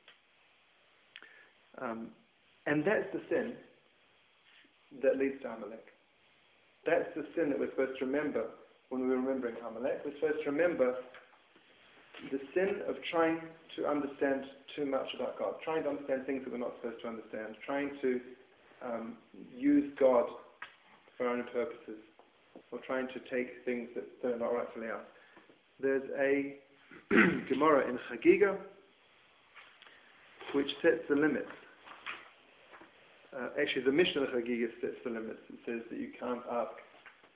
And that's the sin that leads to Amalek. That's the sin that we're supposed to remember when we're remembering Amalek. We're supposed to remember the sin of trying to understand too much about God, trying to understand things that we're not supposed to understand, trying to use God for our own purposes, or trying to take things that are not rightfully ours. There's a Gemara in Chagiga which sets the limits. Actually, the Mishnah of Chagiga sets the limits. It says that you can't ask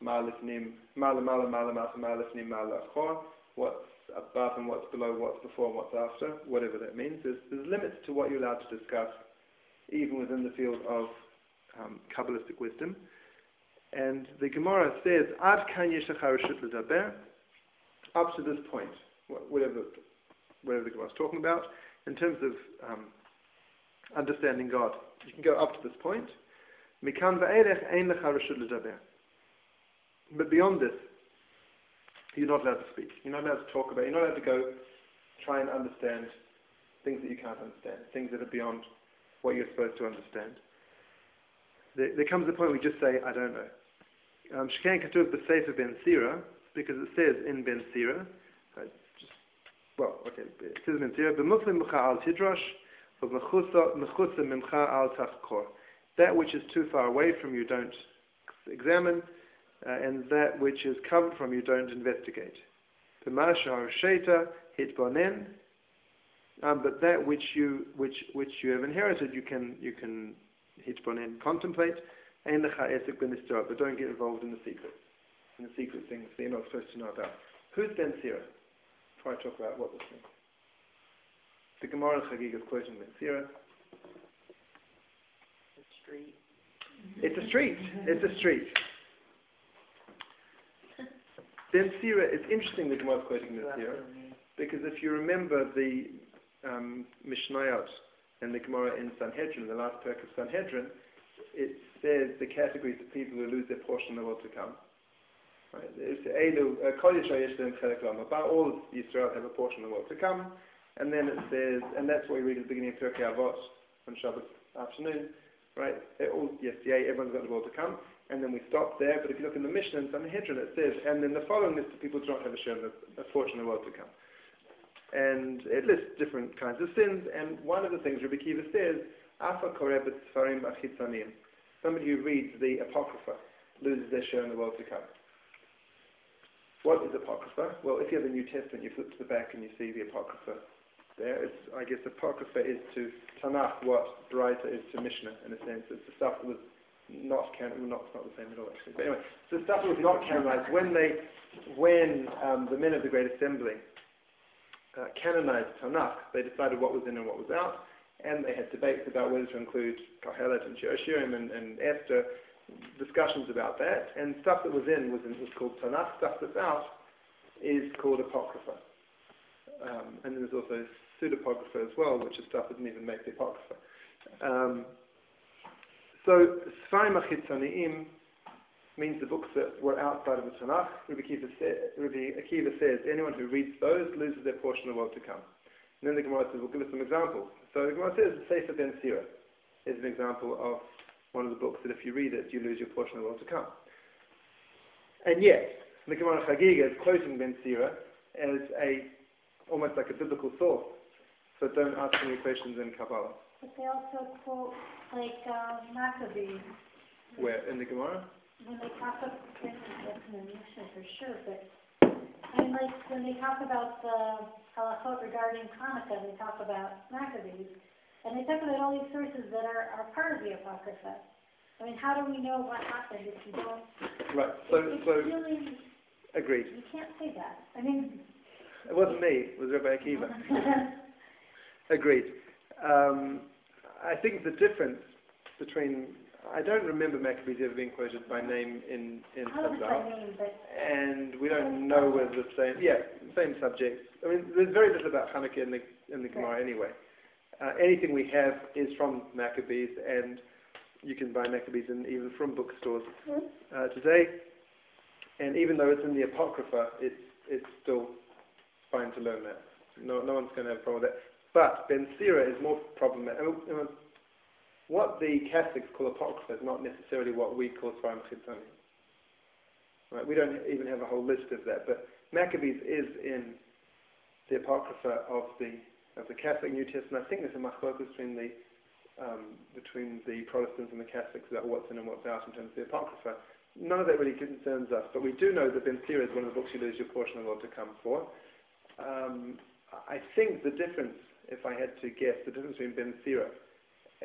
ma'alifnim, ma'alifnim, ma'alachor, what's above and what's below, what's before and what's after, whatever that means. There's limits to what you're allowed to discuss, even within the field of Kabbalistic wisdom. And the Gemara says, Ad kan yeshach hareshut ledaber, up to this point, whatever the Gemara is talking about, in terms of understanding God. You can go up to this point. Mikan va'elech ein lecha reshut ledaber. But beyond this, you're not allowed to speak. You're not allowed to talk about. You're not allowed to go try and understand things that you can't understand, things that are beyond what you're supposed to understand. There comes a point where we just say, I don't know. Shekain Katuv b'Sefer Ben Sira, because it says in Ben Sira, it says Ben Sira, b'Muslim m'cha al tidrash, v'mechusa mimcha al tachkor. That which is too far away from you, don't examine, and that which is covered from you, don't investigate. B'masha harsheta hitbonen, but that which you have inherited, you can hitbonen, contemplate. Ein lecha esek b'nistarah, but don't get involved in the secret things that you're not supposed to know about. Who's Ben Sira? Before I talk about what this means. The Gemara in Chagiga is quoting Ben Sira. Street. It's a street. It's a street. Ben Sira, it's interesting that Gemara is quoting Ben Sira, because if you remember the Mishnayot and the Gemara in Sanhedrin, the last perk of Sanhedrin, it says the categories of people who lose their portion in the world to come. Right? About all of Yisrael have a portion in the world to come, and then it says, and that's what we read at the beginning of Pirkei Avot on Shabbat afternoon, right? Everyone's got the world to come, and then we stop there. But if you look in the Mishnah and Sanhedrin, it says, and then the following list of people who don't have a portion in the world to come. And it lists different kinds of sins, and one of the things Rabbi Kiva says, Afa korebet sfarim achitzanim. Somebody who reads the Apocrypha loses their share in the world to come. What is Apocrypha? Well, if you have the New Testament, you flip to the back and you see the Apocrypha there. I guess Apocrypha is to Tanakh what Baraita is to Mishnah, in a sense. It's the stuff that was not canonized. It's not the same at all, actually. But anyway, it's the stuff that was not canonized. When the men of the Great Assembly canonized Tanakh, they decided what was in and what was out. And they had debates about whether to include Kohelet and Shir Hashirim and Esther, discussions about that. And stuff that was in was called Tanakh. Stuff that's out is called Apocrypha. And then there's also Pseudepigrapha as well, which is stuff that didn't even make the Apocrypha. So Sfarim Achitzoniim means the books that were outside of the Tanakh. Rabbi Akiva says anyone who reads those loses their portion of the world to come. And then the Gemara says, we'll give us some examples. So the Gemara says, Sefer Ben Sira is an example of one of the books that if you read it, you lose your portion of the world to come. And yet, the Gemara Chagiga is quoting Ben Sira as almost like a biblical source. So don't ask any questions in Kabbalah. But they also quote, like, Maccabees. Where? In the Gemara? When they talk about, that's in the Mishnah for sure, but like when they talk about the halachot regarding Hanukkah, they talk about Maccabees, and they talk about all these sources that are part of the Apocrypha. I mean, how do we know what happened if you don't? Right. It's really, agreed. You can't say that. I mean, it wasn't me. It was Rabbi Akiva. Agreed. I think the difference between I don't remember Maccabees ever being quoted by name in Tzadal, and we don't know whether the same subjects. I mean, there's very little about Hanukkah in the Gemara anyway. Anything we have is from Maccabees, and you can buy Maccabees even from bookstores today. And even though it's in the Apocrypha, it's still fine to learn that. No one's going to have a problem with that. But Ben Sira is more problematic. What the Catholics call Apocrypha is not necessarily what we call Sfarim Chitzoni. Right? We don't even have a whole list of that. But Maccabees is in the Apocrypha of the Catholic New Testament. I think there's a machlokas between the Protestants and the Catholics about what's in and what's out in terms of the Apocrypha. None of that really concerns us. But we do know that Ben Sira is one of the books you lose your portion of the world to come for. I think the difference, if I had to guess, the difference between Ben Sira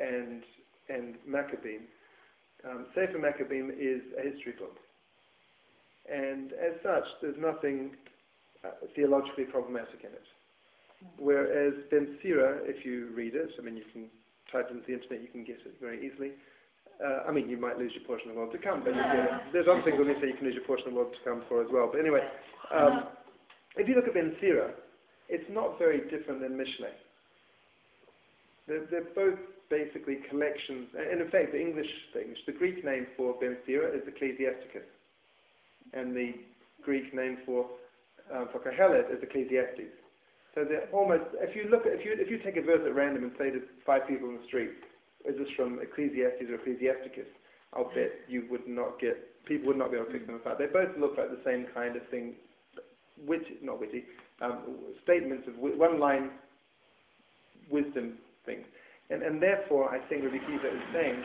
and Maccabees, Sefer Maccabees is a history book. and as such, there's nothing theologically problematic in it. Whereas Ben Sira, if you read it, I mean, you can type it into the internet, you can get it very easily. I mean, you might lose your portion of the world to come, but there's other things on there you can lose your portion of the world to come for as well. But anyway, if you look at Ben Sira, it's not very different than Mishle. They're both basically collections, and in fact, the Greek name for Ben Sira is Ecclesiasticus, and the Greek name for Kohelet is Ecclesiastes. So they're almost, if you take a verse at random and say to 5 people in the street, is this from Ecclesiastes or Ecclesiasticus? I'll bet people would not be able to pick them apart. They both look like the same kind of thing, statements of one-line wisdom things. And therefore, I think Rabbi Kiva is saying,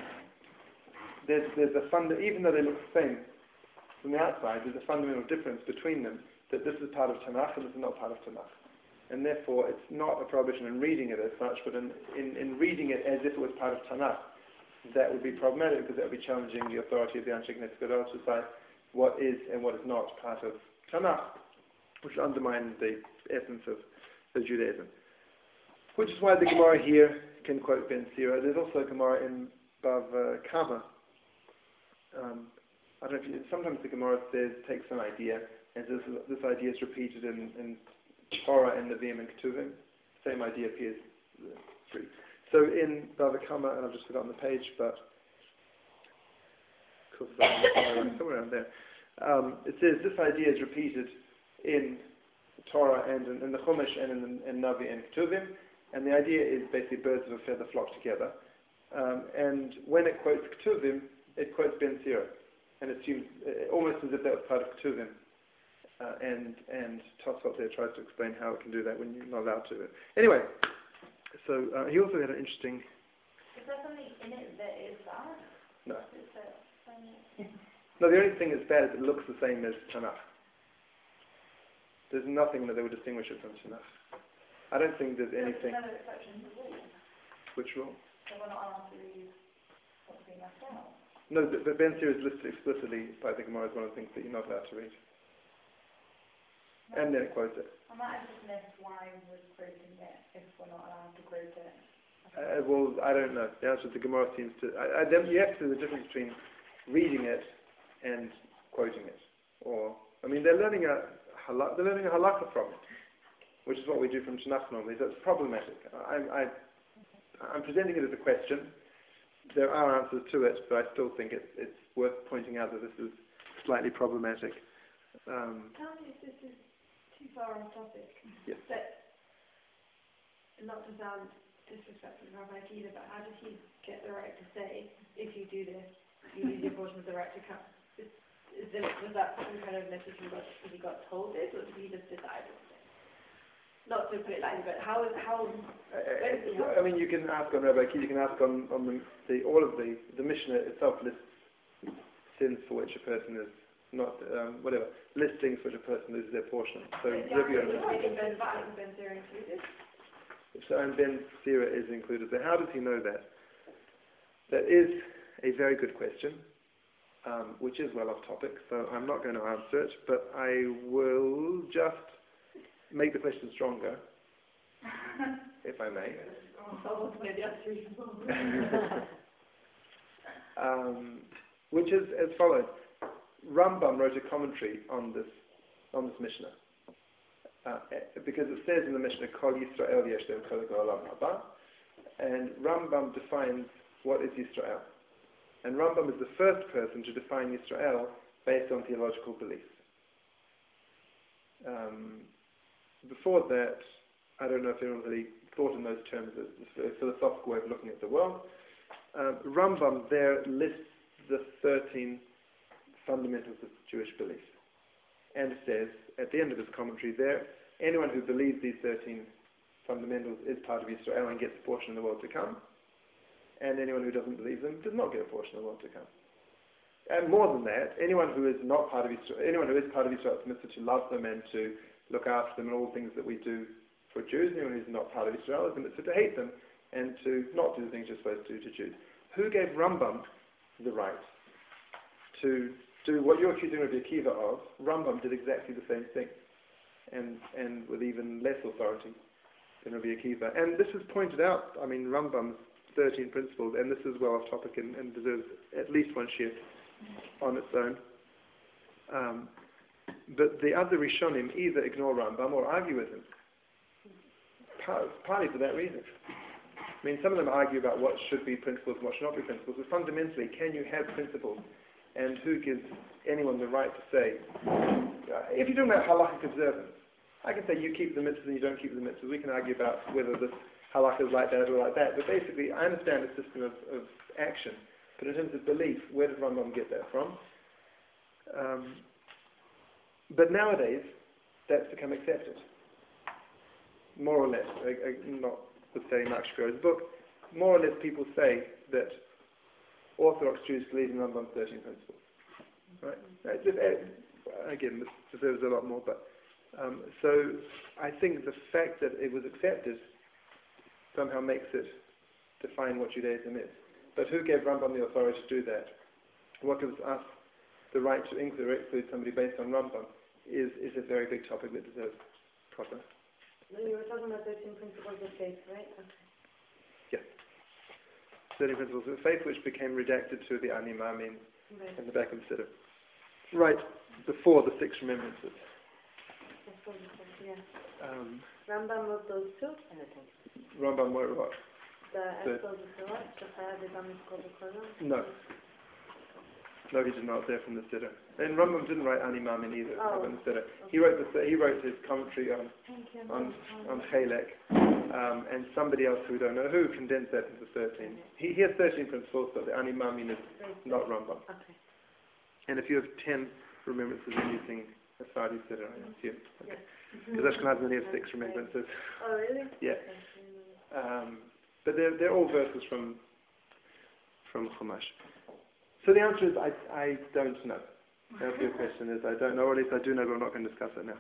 even though they look the same from the outside, there's a fundamental difference between them, that this is part of Tanakh and this is not part of Tanakh. And therefore, it's not a prohibition in reading it as such, but in reading it as if it was part of Tanakh, that would be problematic because that would be challenging the authority of the Anshe Knesset Gadol to decide what is and what is not part of Tanakh, which would undermine the essence of Judaism. Which is why the Gemara here can quote Ben Sira. There's also a Gemara in Bava Kama. I don't know if sometimes the Gemara takes an idea, and this idea is repeated in Torah and Nevi'im and Ketuvim. Same idea appears three. So in Bava Kama, and I've just forgotten the page, but somewhere around there, it says this idea is repeated in Torah and in the Chumash and in Navi and Ketuvim, and the idea is basically birds of a feather flock together. And when it quotes Ketuvim, it quotes Ben Sira, and assumes almost as if that was part of Ketuvim. And Tosfot there tries to explain how it can do that when you're not allowed to. Anyway, so he also had an interesting... Is there something in it that is bad? No. No, the only thing that's bad is it looks the same as Tanakh. There's nothing that they would distinguish it from Tanakh. I don't think there's anything... There's another exception to the rule. Which rule? So we're not allowed to read what's being left out. No, but Ben Sira is listed explicitly by the Gemara as one of the things that you're not allowed to read. And then it quotes it. I might have just missed why we're quoting it if we're not allowed to quote it. Well, I don't know. The answer to the Gemara seems to... you have to do the difference between reading it and quoting it. Or, I mean, they're learning a halakha from it, which is what we do from Tanakh normally. So it's problematic. I'm presenting it as a question. There are answers to it, but I still think it's worth pointing out that this is slightly problematic. Tell me if this is too far off topic. Yes. But not to sound disrespectful to Rabbi Akiva, but how does he get the right to say, if you do this, you lose your portion of the right to come? Was that some kind of message he got told this, or did he just decide it? Not to put it lightly, but how? I mean, you can ask on Rabbi Akiva, you can ask on the Mishnah itself lists sins for which a person is not, listings for which a person loses their portion. So, Ben Sira included? So, and Ben Sira is included there. How does he know that? That is a very good question, which is well off topic, so I'm not going to answer it, but I will just make the question stronger, if I may. Which is as follows. Rambam wrote a commentary on this Mishnah, because it says in the Mishnah, Kol Yisrael yesh lehem chelik ha'olam haba, and Rambam defines what is Yisrael. And Rambam is the first person to define Yisrael based on theological beliefs. Before that, I don't know if anyone really thought in those terms as a philosophical way of looking at the world. Rambam there lists the 13 fundamentals of Jewish belief. And it says, at the end of his commentary there, anyone who believes these 13 fundamentals is part of Israel and gets a portion of the world to come. And anyone who doesn't believe them does not get a portion of the world to come. And more than that, anyone who is not part of Israel, anyone who is part of Israel is permitted to love them and to look after them and all the things that we do for Jews. Anyone who is not part of Israel is permitted to hate them and to not do the things you're supposed to do to Jews. Who gave Rambam the right to do what you're accusing Rabbi Akiva of, Rambam did exactly the same thing, and with even less authority than Rabbi Akiva. And this is pointed out, I mean, Rambam's 13 principles, and this is well off topic and deserves at least one shiur on its own. But the other Rishonim either ignore Rambam or argue with him, partly for that reason. I mean, some of them argue about what should be principles and what should not be principles, but fundamentally, can you have principles? And who gives anyone the right to say, if you're talking about halakhic observance, I can say you keep the mitzvahs and you don't keep the mitzvahs. We can argue about whether this halakha is like that or like that. But basically, I understand the system of action. But in terms of belief, where did Rambam get that from? But nowadays, that's become accepted. More or less, not saying Mark Shapiro's book, more or less people say that Orthodox Jews believe in Rambam's 13 principles. Right? Again, this deserves a lot more, but so I think the fact that it was accepted somehow makes it define what Judaism is. But who gave Rambam the authority to do that? What gives us the right to include or exclude somebody based on Rambam is a very big topic that deserves proper. You were talking about 13 principles of faith, right? Okay. Yeah. 13 principles of faith, which became redacted to the Ani Ma'amin in the back of the Siddur. Right before the 6 remembrances. Yeah. Rambam wrote those too? Rambam wrote what? The Estos of Torah, Shachaya Vedam Miskol B'Kolam? No. No, he did not there from the Siddur. And Rambam didn't write Ani Ma'amin either from the Siddur. He wrote his commentary on Chelek, and somebody else who we don't know who condensed that into 13. He has 13 principles, but the Ani Ma'amin is not Rambam. Okay. And if you have 10 remembrances, then you sing a Sadi Siddur, I assume. Okay. Because Ashkenazim only have 6 remembrances. Oh, really? Yeah. But they're all verses from Chumash. So the answer is I don't know. The answer to your question is I don't know, or at least I do know, but I'm not going to discuss it now.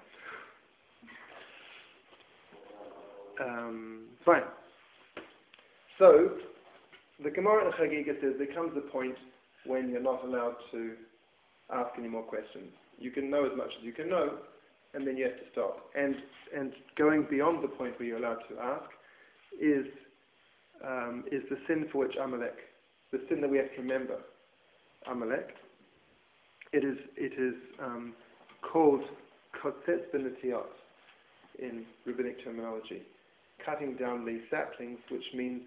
Fine. So the Gemara in Chagiga says there comes a point when you're not allowed to ask any more questions. You can know as much as you can know, and then you have to stop. And going beyond the point where you're allowed to ask is the sin for which Amalek, the sin that we have to remember. Amalek. It is called kotzetz b'netiyot in rabbinic terminology, cutting down the saplings, which means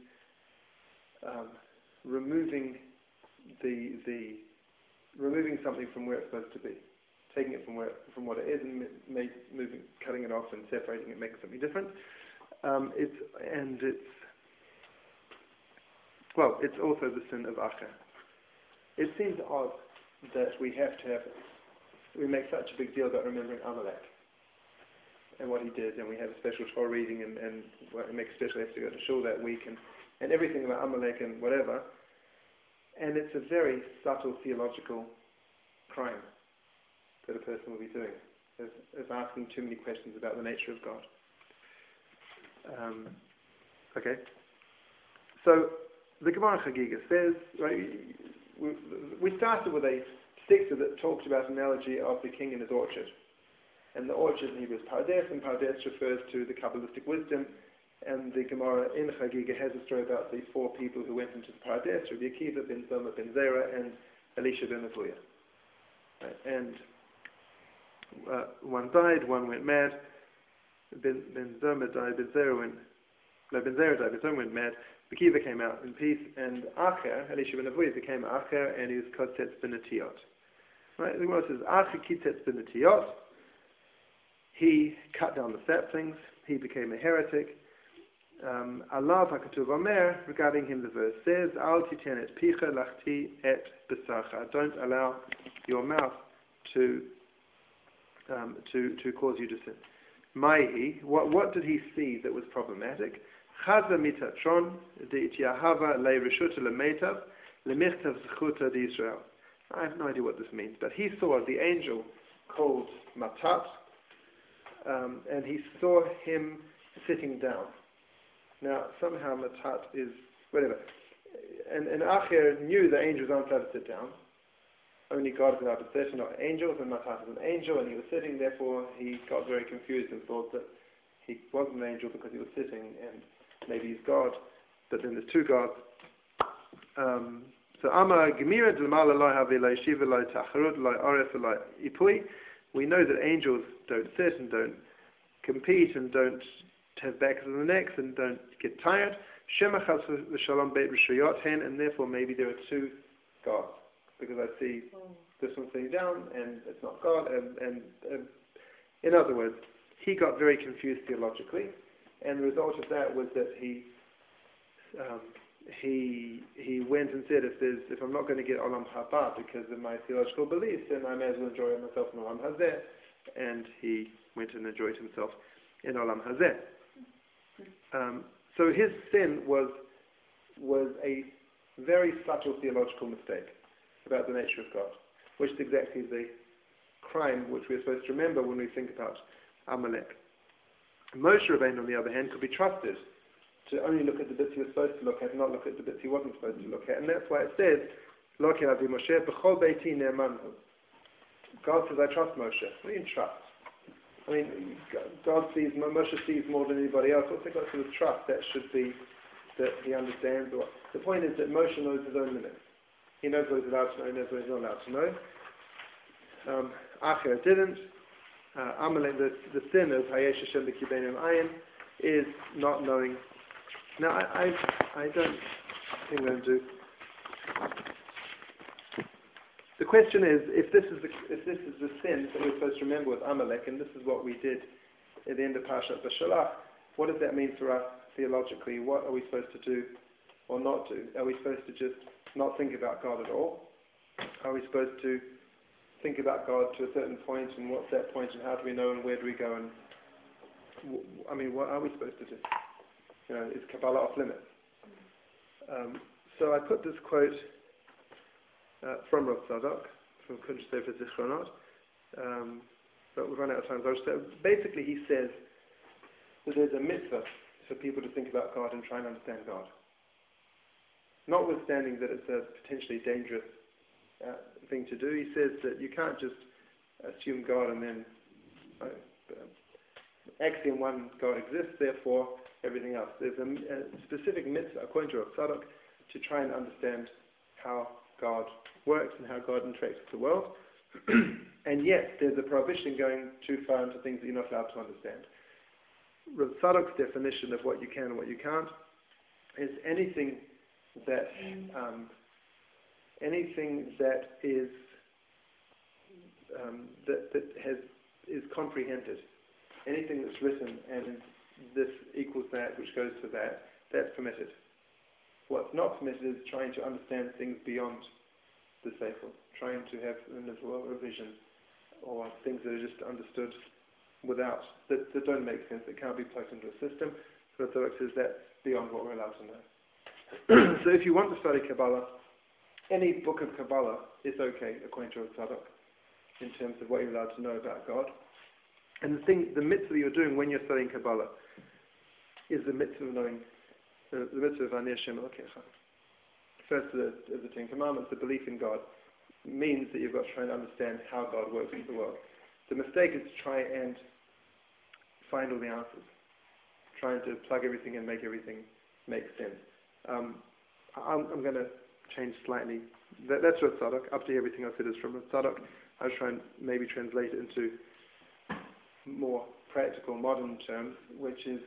removing removing something from where it's supposed to be, taking it from what it is and cutting it off and separating it, making something different. It's also the sin of Acher. It seems odd that we make such a big deal about remembering Amalek and what he did, and we have a special Torah reading and make a special effort to go to shul that week and everything about Amalek and whatever. And it's a very subtle theological crime that a person will be doing, is asking too many questions about the nature of God. Okay. So the Gemara Chagiga says, right, we started with a sikta that talked about an analogy of the king in his orchard. And the orchard in Hebrew is Pardes, and Pardes refers to the Kabbalistic wisdom. And the Gemara in Chagiga has a story about the 4 people who went into the Pardes, Rabbi Akiva, Ben Zoma, Ben Zera, and Elisha ben Avuya. Right? And one died, one went mad. Ben Zoma died, Ben Zera died, Ben Zoma went mad. Akiva came out in peace, and Acher, Elisha ben Avuya, became Acher, and he was kotzetz b'netiyot. Right? The Gemara says, Acher kitzetz b'netiyot. He cut down the saplings. He became a heretic. Alav HaKatuv Omer, regarding him the verse says, Al titen et picha lachti et besarcha. Don't allow your mouth to cause you to sin. Maihi, what did he see that was problematic? Chaza mitatron de'itiahava le'reshuta le'metav le'michtav zchuta d'Yisrael. I have no idea what this means, but he saw the angel called Matat, and he saw him sitting down. Now, somehow Matat is, whatever. And Acher knew the angels aren't allowed to sit down. only God is allowed to sit, and not angels, and Matthias is an angel, and he was sitting, therefore he got very confused and thought that he wasn't an angel because he was sitting, and maybe he's God, but then there's two gods. So Amma Gemira D'Lamala Loi Havi Loi Shiva Loi Tacharud Loi Oref Loi Ipui. We know that angels don't sit and don't compete and don't have backs and necks and don't get tired. Shema Chas V'Shalom Beit Rishayot Hen, and therefore maybe there are two gods, because I see this one sitting down and it's not God, and in other words, he got very confused theologically, and the result of that was that he went and said, if I'm not going to get Olam Haba because of my theological beliefs, then I may as well enjoy myself in Olam Hazeh, and he went and enjoyed himself in Olam Hazeh. So his sin was a very subtle theological mistake about the nature of God, which is exactly the crime which we're supposed to remember when we think about Amalek. Moshe Rabbeinu, on the other hand, could be trusted to only look at the bits he was supposed to look at and not look at the bits he wasn't supposed to look at. And that's why it says, Lo ki avi Moshe b'chol beiti ne'emanhu. God says, I trust Moshe. What do you mean trust? I mean, Moshe sees more than anybody else. What's it got to do with trust? That should be that he understands. The point is that Moshe knows his own limits. He knows what he's allowed to know, he knows what he's not allowed to know. Acher didn't. Amalek, the sin of Hayesh Hashem B'Kibeinu Ayin is not knowing. Now, I don't think I'm going to do. The question is, if this is the sin that we're supposed to remember with Amalek, and this is what we did at the end of Parashat Bashalach, what does that mean for us theologically? What are we supposed to do or not do? Are we supposed to just not think about God at all? Are we supposed to think about God to a certain point, and what's that point, and how do we know, and where do we go, and I mean, what are we supposed to do? Is Kabbalah off limits? So I put this quote from Rav Tzadok, from Kunsh Sefer Zichronot, but we've run out of time. So basically he says that there's a mitzvah for people to think about God and try and understand God. Notwithstanding that it's a potentially dangerous thing to do, he says that you can't just assume God and then axiom one, God exists, therefore everything else. There's a specific mitzvah, according to Rav Tzadok, to try and understand how God works and how God interacts with the world. And yet there's a prohibition going too far into things that you're not allowed to understand. Rav Tzadok's definition of what you can and what you can't is anything that is is comprehended, anything that's written and this equals that, which goes to that, that's permitted. What's not permitted is trying to understand things beyond the Sefer, trying to have a vision, or things that are just understood without, that don't make sense, that can't be plugged into a system. So Tzadok says that's beyond what we're allowed to know. So if you want to study Kabbalah, any book of Kabbalah is okay, according to Tzadok, in terms of what you're allowed to know about God. And the mitzvah you're doing when you're studying Kabbalah is the mitzvah of knowing, the mitzvah of Ani Hashem Elokecha. First of the Ten Commandments, the belief in God, means that you've got to try and understand how God works in the world. The mistake is to try and find all the answers, trying to plug everything and make everything make sense. I'm going to change slightly. That's Rav Tzadok. Up to everything I said is from Rav Tzadok. I'll try and maybe translate it into more practical, modern terms, which is,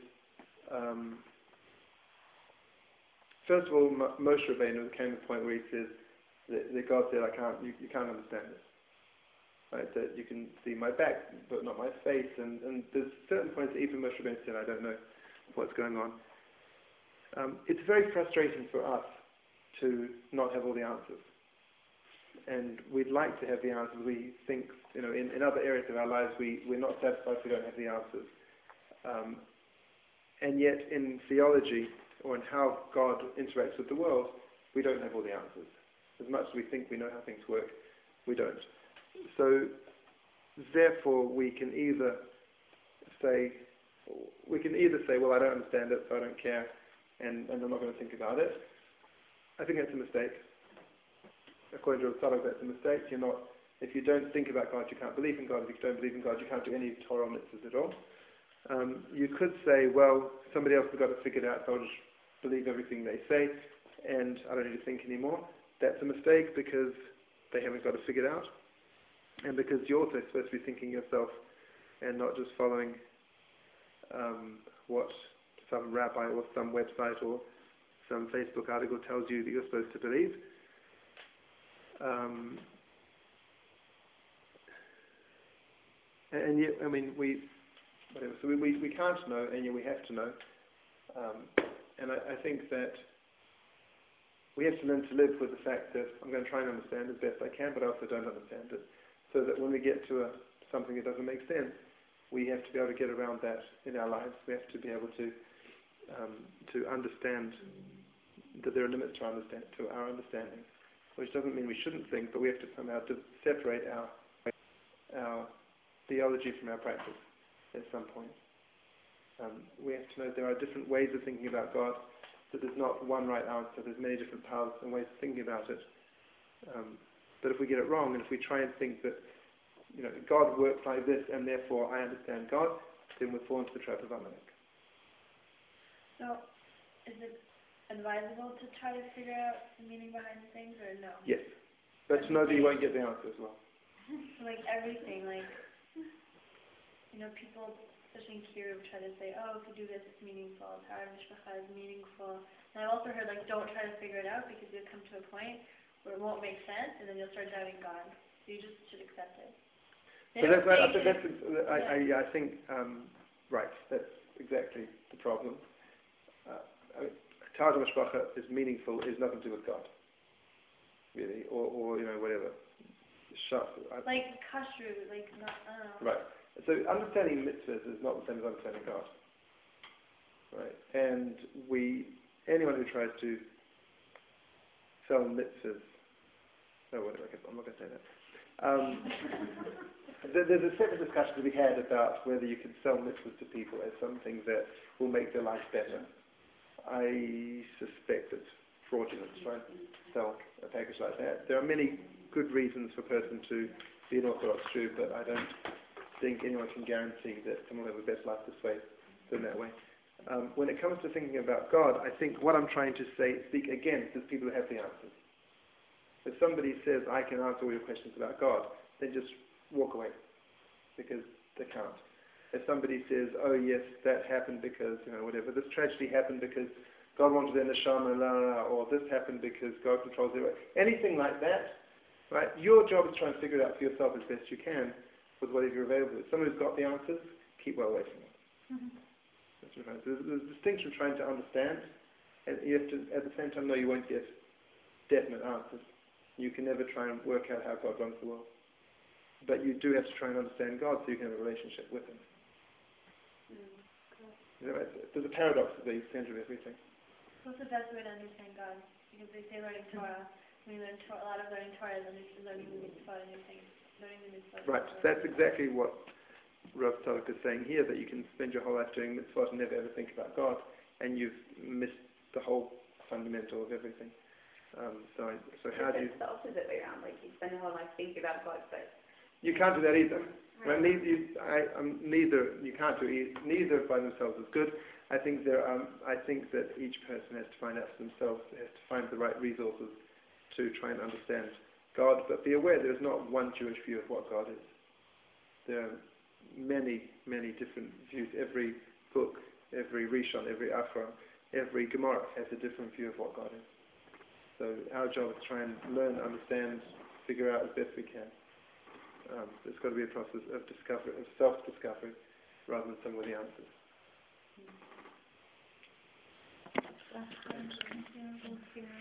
first of all, Moshe Rabbeinu came to the point where he says that God said, you can't understand this. Right? That you can see my back, but not my face, and there's certain points that even Moshe Rabbeinu said, I don't know what's going on. It's very frustrating for us to not have all the answers. And we'd like to have the answers. We think, in other areas of our lives, we're not satisfied if we don't have the answers. And yet, in theology, or in how God interacts with the world, we don't have all the answers. As much as we think we know how things work, we don't. So, therefore, we can either say, well, I don't understand it, so I don't care, and I'm not going to think about it. I think that's a mistake. according to Rav Tzadok, that's a mistake. If you don't think about God, you can't believe in God. If you don't believe in God, you can't do any Torah mitzvahs at all. You could say, well, somebody else has got it figured out, so I'll just believe everything they say, and I don't need to think anymore. That's a mistake because they haven't got it figured out, and because you're also supposed to be thinking yourself and not just following what some rabbi or some website or some Facebook article tells you that you're supposed to believe. And yet, I mean, we can't know, and yet we have to know. And I think that we have to learn to live with the fact that I'm going to try and understand as best I can, but I also don't understand it. So that when we get to something that doesn't make sense, we have to be able to get around that in our lives. We have to be able to understand that there are limits to our understanding, which doesn't mean we shouldn't think, but we have to somehow separate our theology from our practice at some point. We have to know there are different ways of thinking about God, that there's not one right answer, there's many different paths and ways of thinking about it. But if we get it wrong, and if we try and think that God works like this and therefore I understand God, then we fall into the trap of Amalek. So, is it advisable to try to figure out the meaning behind things, or no? Yes. But to know that you won't get the answer as well. So, like everything, like, people, especially in Kiruv, try to say, oh, if you do this, it's meaningful. Tahara Mishpacha is meaningful. And I've also heard, like, don't try to figure it out because you'll come to a point where it won't make sense, and then you'll start doubting God. So you just should accept it. So that's right. I think, right, that's exactly the problem. Tahara Mishpacha is meaningful, is nothing to do with God, really, or whatever. Like kashrut, like not, I don't know. Right. So understanding mitzvahs is not the same as understanding God. Right. And anyone who tries to sell mitzvahs, I'm not going to say that. There's a separate discussion to be had about whether you can sell mitzvahs to people as something that will make their life better. I suspect it's fraudulent to try and sell a package like that. There are many good reasons for a person to be an Orthodox Jew, but I don't think anyone can guarantee that someone will have a better life this way than that way. When it comes to thinking about God, I think what I'm trying to speak against is people who have the answers. If somebody says, I can answer all your questions about God, then just walk away, because they can't. If somebody says, oh yes, that happened because, whatever, this tragedy happened because God wanted their neshama, or this happened because God controls their way, anything like that, right? Your job is to try and figure it out for yourself as best you can with whatever you're available with. Someone who's got the answers, keep well away from it. Mm-hmm. That's what I'm saying. There's a distinction trying to understand, and you have to, at the same time, know you won't get definite answers. You can never try and work out how God runs the world. But you do have to try and understand God so you can have a relationship with Him. There's a paradox at the center of everything. What's the best way to understand God? Because they say learning Torah. When you learn Torah, a lot of learning Torah is learning the mitzvah and learning the mitzvah. Right. That's exactly what Rav Tzadok is saying here, that you can spend your whole life doing mitzvah and never ever think about God, and you've missed the whole fundamental of everything. So how do you... It's the opposite way around. Like, you spend your whole life thinking about God, but... You can't do that either. Right. Neither by themselves is good. I think that each person has to find out for themselves, has to find the right resources to try and understand God. But be aware there is not one Jewish view of what God is. There are many, many different views. Every book, every Rishon, every Afra, every Gemara has a different view of what God is. So our job is to try and learn, understand, figure out as best we can. It's got to be a process of discovery, of self-discovery, rather than some of the answers.